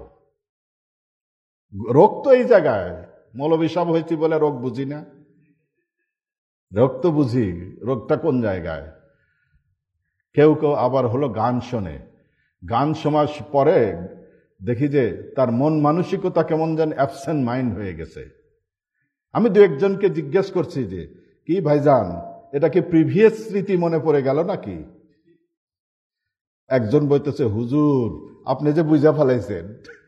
রোগ তো এই জায়গায়, মৌলবী সাহেব হয়েছি বলে রোগ বুঝি না, রোগ তো বুঝি, রোগটা কোন জায়গায়। কেউ কেউ আবার হলো গান শোনে, গান শোনার পরে দেখি যে তার মন মানসিকতা কেমন যেন অ্যাবসেন্ট মাইন্ড হয়ে গেছে। আমি দু একজনকে জিজ্ঞেস করছি যে কি ভাইজান, এটা কি প্রিভিয়াস স্মৃতি মনে পড়ে গেল নাকি? একজন বলতেছে হুজুর আপনি যে বুঝা ফেলাইছেন।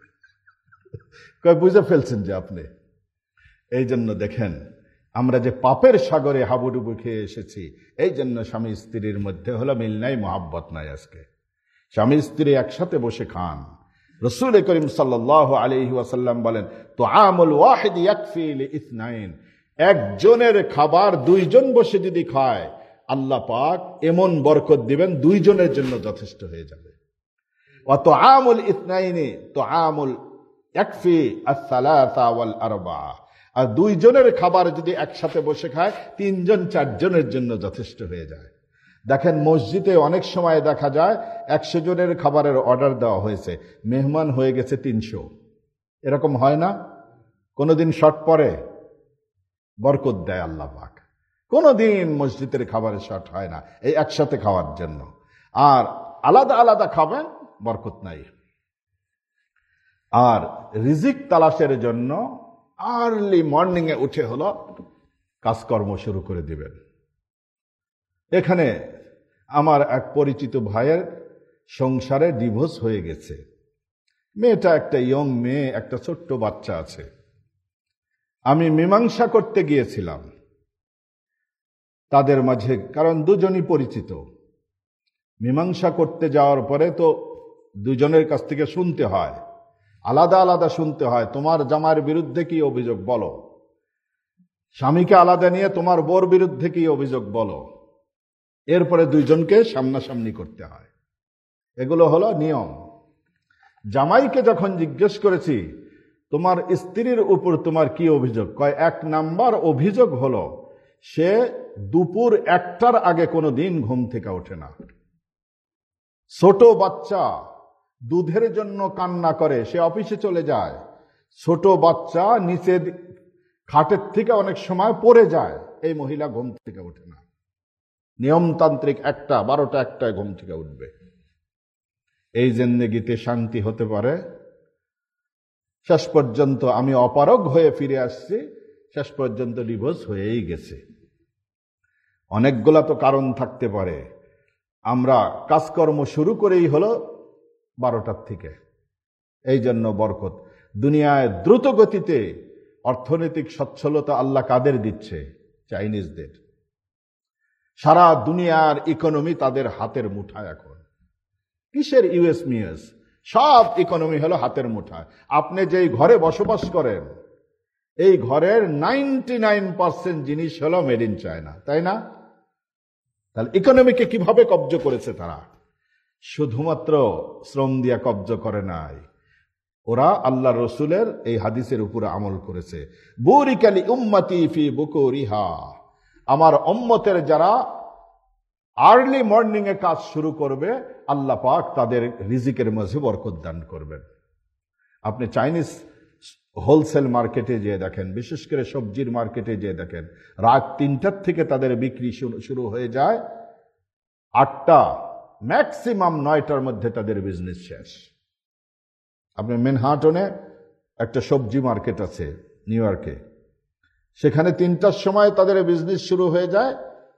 কয় বুঝা ফেলছেন যে আপনি। এই জন্য দেখেন আমরা যে পাপের সাগরে হাবুডুবু খেয়ে এসেছি, এই জন্য স্বামী স্ত্রীর মধ্যে হলো মিল নাই, মহাব্বত নাই। আজকে স্বামী স্ত্রী একসাথে বসে খান। রসুল করিম সাল্লাল্লাহু আলাইহি ওয়াসাল্লাম বলেন, তো আমল ওয়াহিদ ইয়াকফি লিইথনাইন, একজনের খাবার দুইজন বসে যদি খায় আল্লাহ পাক এমন বরকত দিবেন দুইজনের জন্য যথেষ্ট হয়ে যাবে। ওয়া তুআমুল ইথনাইনি তুআমুল ইয়াকফি আস-সালাসা ওয়াল আরবা, আর দুইজনের খাবার যদি একসাথে বসে খায় তিনজন চারজনের জন্য যথেষ্ট হয়ে যায়। দেখেন মসজিদে অনেক সময় দেখা যায় 100 জনের খাবারের অর্ডার দেওয়া হয়েছে, মেহমান হয়ে গেছে 300। এরকম হয় না? কোনোদিন শর্ট পড়ে? বরকত দেয় আল্লাহ পাক। কোনোদিন মসজিদের খাবারের শর্ট হয় না, এই একসাথে খাওয়ার জন্য। আর আলাদা আলাদা খাবেন, বরকত নাই। আর রিজিক তালাশের জন্য আর্লি মর্নিং এ উঠে হলো কাজকর্ম শুরু করে দিবেন। এখানে আমার এক পরিচিত ভাইয়ের সংসারে ডিভোর্স হয়ে গেছে। মেয়েটা একটা ইয়ং মেয়ে, একটা ছোট্ট বাচ্চা আছে। আমি মীমাংসা করতে গিয়েছিলাম তাদের মাঝে, কারণ দুজনই পরিচিত। মীমাংসা করতে যাওয়ার পরে তো দুজনের কাছ থেকে শুনতে হয়, আলাদা আলাদা শুনতে হয়। তোমার জামার বিরুদ্ধে কি অভিযোগ বলো, স্বামীকে আলাদা নিয়ে তোমার বোর বিরুদ্ধে কি অভিযোগ বলো, এরপরে দুইজনকে সামনাসামনি করতে হয়। এগুলো হলো নিয়ম। জামাইকে যখন জিজ্ঞেস করেছি তোমার স্ত্রীর উপর তোমার কি অভিযোগ, কয় 1 নাম্বার অভিযোগ হলো সে দুপুর 1টার আগে কোনো দিন ঘুম থেকে ওঠে না। ছোট বাচ্চা দুধের জন্য কান্না করে, সে অফিসে চলে যায়। ছোট বাচ্চা নিচে খাটের থেকে অনেক সময় পড়ে যায়, এই মহিলা ঘুম থেকে ওঠে না। নিয়মতান্ত্রিক 12টা 1টায় ঘুম থেকে উঠবে। এই জিন্দেগিতে শান্তি হতে পারে? শেষ পর্যন্ত আমি অপারগ হয়ে ফিরে আসছি, শেষ পর্যন্ত ডিভোর্স হয়েই গেছে। অনেকগুলা তো কারণ থাকতে পারে। আমরা কাজকর্ম শুরু করেই হলো 12টার থেকে। এই জন্য বরকত। দুনিয়ায় দ্রুত গতিতে অর্থনৈতিক সচ্ছলতা আল্লাহ কাদের দিচ্ছে? চাইনিজদের। সারা দুনিয়ার ইকোনমি তাদের হাতের মুঠায় এখন। কিসের ইউএস মিএস? সব ইকোনমি হলো হাতের মুঠায়। আপনি যেই ঘরে বসবাস করেন এই ঘরের 99% জিনিস হলো মেড ইন চায়না, তাই না? তাহলে ইকোনমিকে কিভাবে কব্জ করেছে তারা? শুধুমাত্র শ্রম দিয়া কব্জ করে নাই, ওরা আল্লাহ রসুলের এই হাদিসের উপরে আমল করেছে। বুরিকালি উম্মতি ফি বুকুরিহা, আমার উম্মতের যারা আর্লি মর্নিং এ কাজ শুরু করবে আল্লাহ পাক তাদের রিজিকের মাঝে বরকত দান করবেন। আপনি চাইনিজ হোলসেল মার্কেটে যেয়ে দেখেন, বিশেষ করে সবজির মার্কেটে যেয়ে দেখেন, রাত 3টার থেকে তাদের বিক্রি শুরু হয়ে যায়, 8টা ম্যাক্সিমাম 9টার মধ্যে তাদের বিজনেস শেষ। আপনি ম্যানহাটনে একটা সবজি মার্কেট আছে নিউ ইয়র্কে, সেখানে 3টার সময় তাদের বিজনেস শুরু হয়ে যায়,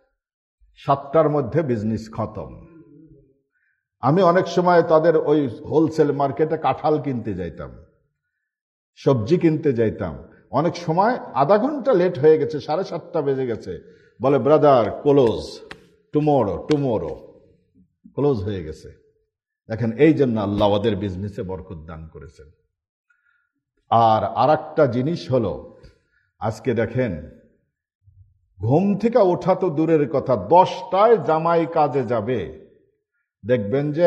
7টার মধ্যে বিজনেস খতম। আমি অনেক সময় তাদের ওই হোলসেল মার্কেটে কাঁঠাল কিনতে যাইতাম, সবজি কিনতে যাইতাম। অনেক সময় আধা ঘন্টা লেট হয়ে গেছে, 7:30 বেজে গেছে, বলে ব্রাদার ক্লোজ টুমোরো ক্লোজ হয়ে গেছে। দেখেন এই জন্য আল্লাহ ওদের বিজনেসে বরকত দান করেছেন। আর আরেকটা জিনিস হলো, আজকে দেখেন ঘুম থেকে ওঠা তো দূরের কথা, 10টায় জামাই কাজে যাবে, দেখবেন যে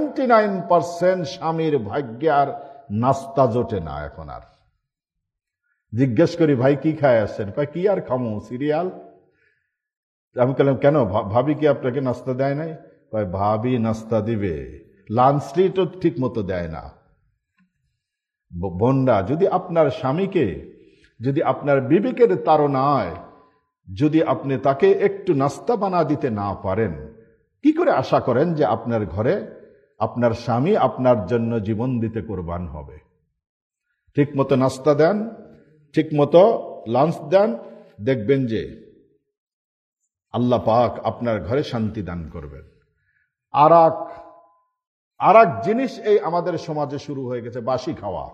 99% স্বামীর ভাগ্যে আর নাস্তা জোটে না। এখন আর জিজ্ঞেস করি ভাই কি খায় আসছেন, কয় কি আর খামো, সিরিয়াল। আমি বললাম, কেন, ভাবি কি আপনাকে নাস্তা দেয় নাই? কয়, ভাবি নাস্তা দিবে, লাঞ্চটি তো ঠিক মতো দেয় না। বোনরা, যদি আপনার স্বামীকে, যদি আপনার বিবেকের তাড়নায় যদি আপনি তাকে একটু নাস্তা বানা দিতে না পারেন, কি করে আশা করেন যে আপনার ঘরে আপনার স্বামী আপনার জন্য জীবন দিতে কোরবান হবে? ঠিক মতো নাস্তা দেন, ঠিক মতো লাঞ্চ দেন, দেখবেন যে আল্লাহ পাক আপনার ঘরে শান্তি দান করবেন। আর এক জিনিস এই আমাদের সমাজে শুরু হয়ে গেছে, বাসি খাওয়া।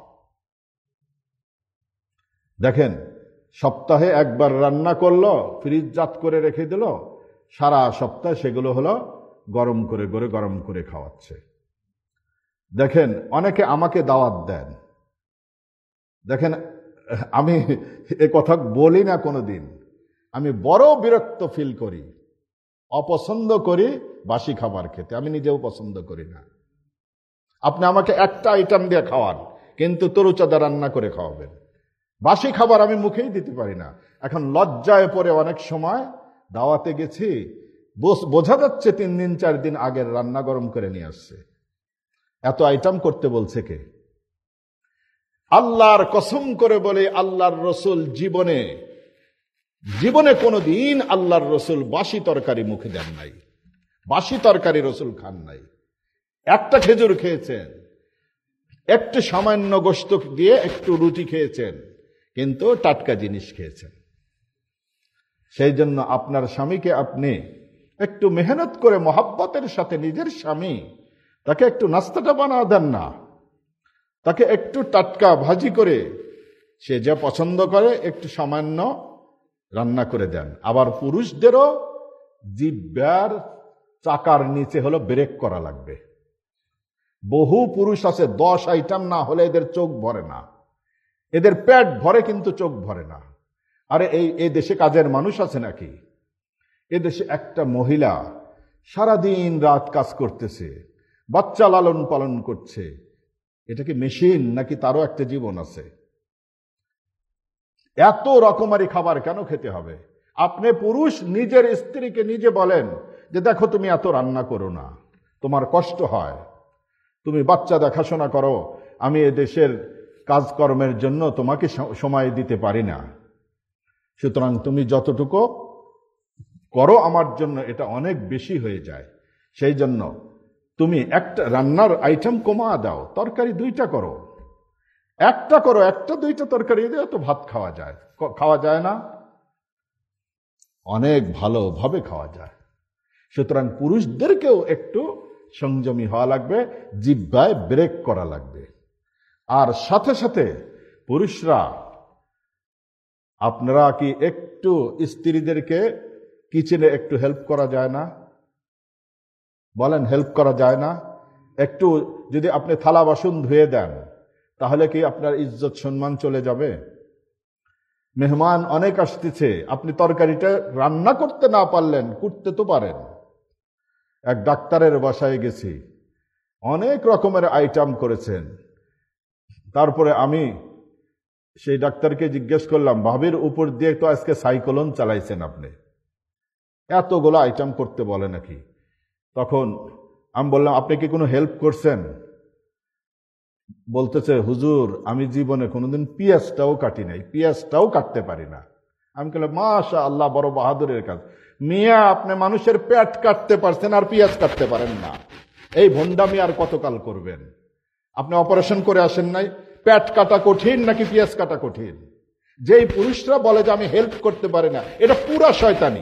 দেখেন, সপ্তাহে একবার রান্না করলো, ফ্রিজজাত করে রেখে দিল, সারা সপ্তাহ সেগুলো হলো গরম করে খাওয়াচ্ছে। দেখেন, অনেকে আমাকে দাওয়াত দেন। দেখেন, আমি এ কথা বলি না কোনোদিন, আমি বড় বিরক্ত ফিল করি, অপছন্দ করি বাসি খাবার খেতে, আমি নিজেও পছন্দ করি না। আপনি আমাকে একটা আইটেম দিয়ে খাওয়ান, কিন্তু তরুচাঁদা রান্না করে খাওয়াবেন। বাসি খাবার আমি মুখেই দিতে পারি না। এখন লজ্জায় পড়ে অনেক সময় দাওয়াতে গেছি, বোঝা যাচ্ছে 3 দিন 4 দিন আগের রান্না গরম করে নিয়ে আসছে। এত আইটেম করতে বলছে কে? আল্লাহর কসম করে বলে, আল্লাহর রসুল জীবনে কোনোদিন আল্লাহর রসুল বাসি তরকারি মুখে দেন নাই, বাসি তরকারি রসুল খান নাই। একটা খেজুর খেয়েছেন, একটু সামান্য গোশত দিয়ে একটু রুটি খেয়েছেন, কিন্তু টাটকা জিনিস খেয়েছেন। সেই জন্য আপনার স্বামীকে আপনি একটু মেহনত করে মহাব্বতের সাথে, নিজের স্বামী, তাকে একটু নাস্তাটা বানা দেন না, তাকে একটু টাটকা ভাজি করে, সে যা পছন্দ করে একটু সামান্য রান্না করে দেন। আবার পুরুষদেরও জিহ্বার চাকার নিচে হলো ব্রেক করা লাগবে। বহু পুরুষ আছে 10 আইটেম না হলে এদের চোখ ভরে না, এদের পেট ভরে কিন্তু চোখ ভরে না। আরে এই দেশে কাজের মানুষ আছে নাকি? এদেশে একটা মহিলা সারাদিন রাত কাজ করতেছে, বাচ্চা লালন পালন করছে, এটা কি মেশিন নাকি তারও একটা জীবন আছে? এত রকমারি খাবার কেন খেতে হবে? আপনি পুরুষ নিজের স্ত্রীকে নিজে বলেন যে দেখো, তুমি এত রান্না করো না, তোমার কষ্ট হয়, তুমি বাচ্চা দেখাশোনা করো, আমি এদেশের কাজকর্মের জন্য তোমাকে সময় দিতে পারি না, সুতরাং তুমি যতটুকু করো আমার জন্য এটা অনেক বেশি হয়ে যায়। সেই জন্য তুমি একটা রান্নার আইটেম কমা দাও, তরকারি 2টা করো, একটা করো, 1-2টা তরকারি দিয়ে তো ভাত খাওয়া যায় না? অনেক ভালোভাবে খাওয়া যায়। সুতরাং পুরুষদেরকেও একটু সংযমী হওয়া লাগবে, জিহ্বায় ব্রেক করা লাগবে। আর সাথে সাথে পুরুষরা, আপনারা কি একটু স্ত্রীদেরকে কিচেনে একটু হেল্প করা যায় না? বলেন, হেল্প করা যায় না? একটু যদি আপনি থালা বাসন ধুয়ে দেন, তাহলে কি আপনার ইজ্জত সম্মান চলে যাবে? মেহমান অনেক আসতেছে, আপনি তরকারিটা রান্না করতে না পারলেন, কুটতে তো পারেন। এক ডাক্তারের বাসায় গেছি, অনেক রকমের আইটেম করেছেন। তারপরে আমি সেই ডাক্তারকে জিজ্ঞেস করলাম, ভাবির উপর দিয়ে তো আজকে সাইক্লোন চালাইছেন আপনি, এতগুলো আইটেম করতে বলে নাকি? তখন আমি বললাম, আপনি কি কোনো হেল্প করছেন? বলতেছে, হুজুর আমি জীবনে কোনোদিন পেঁয়াজটাও কাটি নাই, পেঁয়াজটাও কাটতে পারি না। আমি বললাম, মাশা আল্লাহ, বড় বাহাদুরের কাজ। মিয়া, আপনি মানুষের পেট কাটতে পারছেন আর পেঁয়াজ কাটতে পারেন না, এই ভন্ডামি আর কতকাল করবেন? আপনি অপারেশন করে আসেন নাই? পেট কাটা কঠিন নাকি পেঁয়াজ কাটা কঠিন? যেই পুরুষরা বলে যে আমি হেল্প করতে পারি না, এটা পুরা শয়তানি,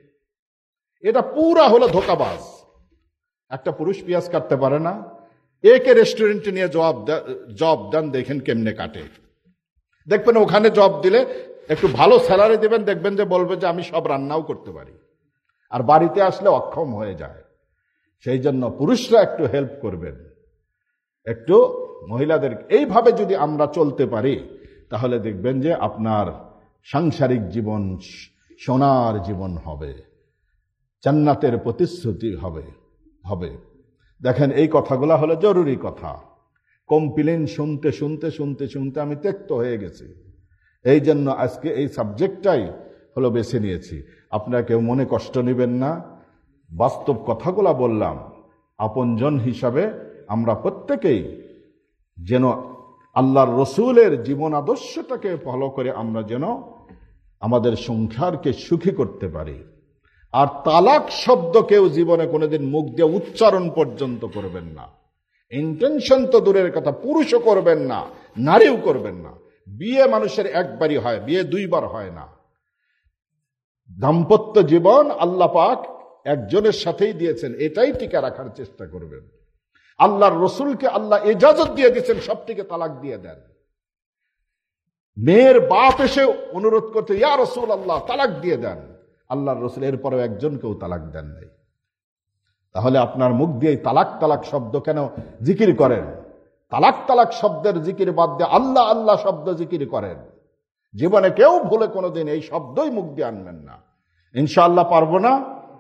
এটা পুরা হলো ধোকাবাজ। একটা পুরুষ পেঁয়াজ কাটতে পারে না, একে রেস্টুরেন্টে নিয়ে জব দেন, দেখেন কেমনে কাটে। দেখবেন ওখানে জব দিলে একটু ভালো স্যালারি দেবেন, দেখবেন যে বলবে যে আমি সব রান্নাও করতে পারি, আর বাড়িতে আসলে অক্ষম হয়ে যায়। সেই জন্য পুরুষরা একটু হেল্প করবেন, একটু মহিলাদের। এইভাবে যদি আমরা চলতে পারি, তাহলে দেখবেন যে আপনার সাংসারিক জীবন সোনার জীবন হবে, জান্নাতের প্রতিশ্রুতি হবে। দেখেন, এই কথাগুলো হলো জরুরি কথা। কমপ্লেন শুনতে শুনতে শুনতে শুনতে আমি ত্যক্ত হয়ে গেছি। এই জন্য আজকে এই সাবজেক্টটাই হলো বেছে নিয়েছি। আপনারা কেউ মনে কষ্ট নেবেন না, বাস্তব কথাগুলা বললাম। আপনজন হিসাবে আমরা প্রত্যেকেই যেন আল্লাহর রসুলের জীবন আদর্শটাকে ফলো করে আমরা যেন আমাদের সংসারকে সুখী করতে পারি। আর তালাক শব্দ কেউ জীবনে কোনোদিন মুখ দিয়ে উচ্চারণ পর্যন্ত করবেন না। ইন্টেনশন তো দূরের কথা, পুরুষও করবেন না, নারীও করবেন না। বিয়ে মানুষের একবারই হয়, বিয়ে দুইবার হয় না। দাম্পত্য জীবন আল্লাহ পাক একজনের সাথেই দিয়েছেন, এটাই টিকে রাখার চেষ্টা করবেন। আল্লাহর রসুলকে আল্লাহ ইজাজত দিয়ে দিয়েছেন সবটিকে তালাক দিয়ে দেন। মেয়ের বাপ এসে অনুরোধ করতে, ইয়া রসুল আল্লাহ তালাক দিয়ে দেন, আল্লাহর রসুল এরপরেও একজনকেও তালাক দেন নাই। তাহলে আপনার মুখ দিয়ে তালাক তালাক শব্দ কেন জিকির করেন? তালাক তালাক শব্দের জিকির বাদ দিয়ে আল্লাহ আল্লাহ শব্দ জিকির করেন। জীবনে কেউ ভুলে কোনোদিন এই শব্দই মুখ দিয়ে আনবেন না। ইনশাআল্লাহ পারবো না?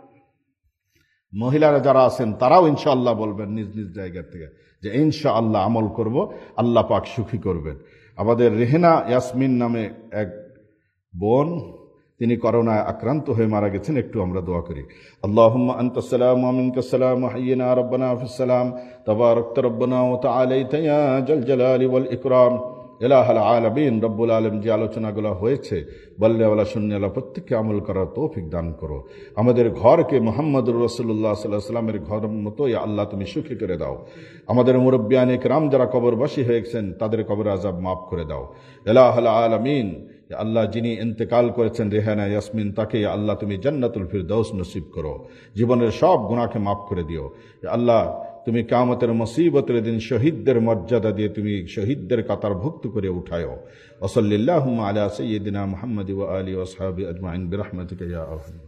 মহিলারা যারা আছেন তারাও ইনশাআল্লাহ বলবেন নিজ নিজ জায়গা থেকে যে ইনশাআল্লাহ আমল করব, আল্লাহ পাক সুখী করবেন। আমাদের রেহেনা ইয়াসমিন নামে এক বোন, তিনি করোনায় আক্রান্ত হয়ে মারা গেছেন। একটু আমরা দোয়া করি। আল্লাহুম্মা আনতাস সালামু ওয়া মিনকাস সালামু হাইয়িনা রাব্বানা ফিস সালাম তাবারাকতা রাব্বানা ওয়া তাআলাইতা ইয়া জাল জালালি ওয়াল ইকরাম। ইলাহাল আলামিন, রব্বুল আলম, যে আলোচনাগুলো হয়েছে বল্লেওয়ালা শুননেওয়ালা প্রত্যেককে আমল করার তৌফিক দান করো। আমাদের ঘরকে মুহাম্মদুর রাসূলুল্লাহ সাল্লাল্লাহু আলাইহি ওয়াসাল্লামের ঘর মতো ইয়া আল্লাহ তুমি সুখী করে দাও। আমাদের মুরব্বিয়ানে কিরাম যারা কবরবাসী হয়েছেন তাদের কবর আযাব মাফ করে দাও। ইলাহাল আলামিন, আল্লাহ যিনি ইন্তেকাল করেছেন রেহানা ইয়াসমিন, তাকে আল্লাহ তুমি জান্নাতুল ফিরদাউস নসিব করো। জীবনের সব গুনাহকে মাফ করে দিও। আল্লাহ তুমি কিয়ামতের মুসিবতের দিন শহীদদের মর্যাদা দিয়ে তুমি শহীদদের কাতারভুক্ত করে উঠায়ো। ওয়া সাল্লাল্লাহু আলা সাইয়্যিদিনা মুহাম্মাদি ওয়া আলিহি ওয়া আসহাবিহি আজমাইন বিরহমাতিকা ইয়া আরহাম।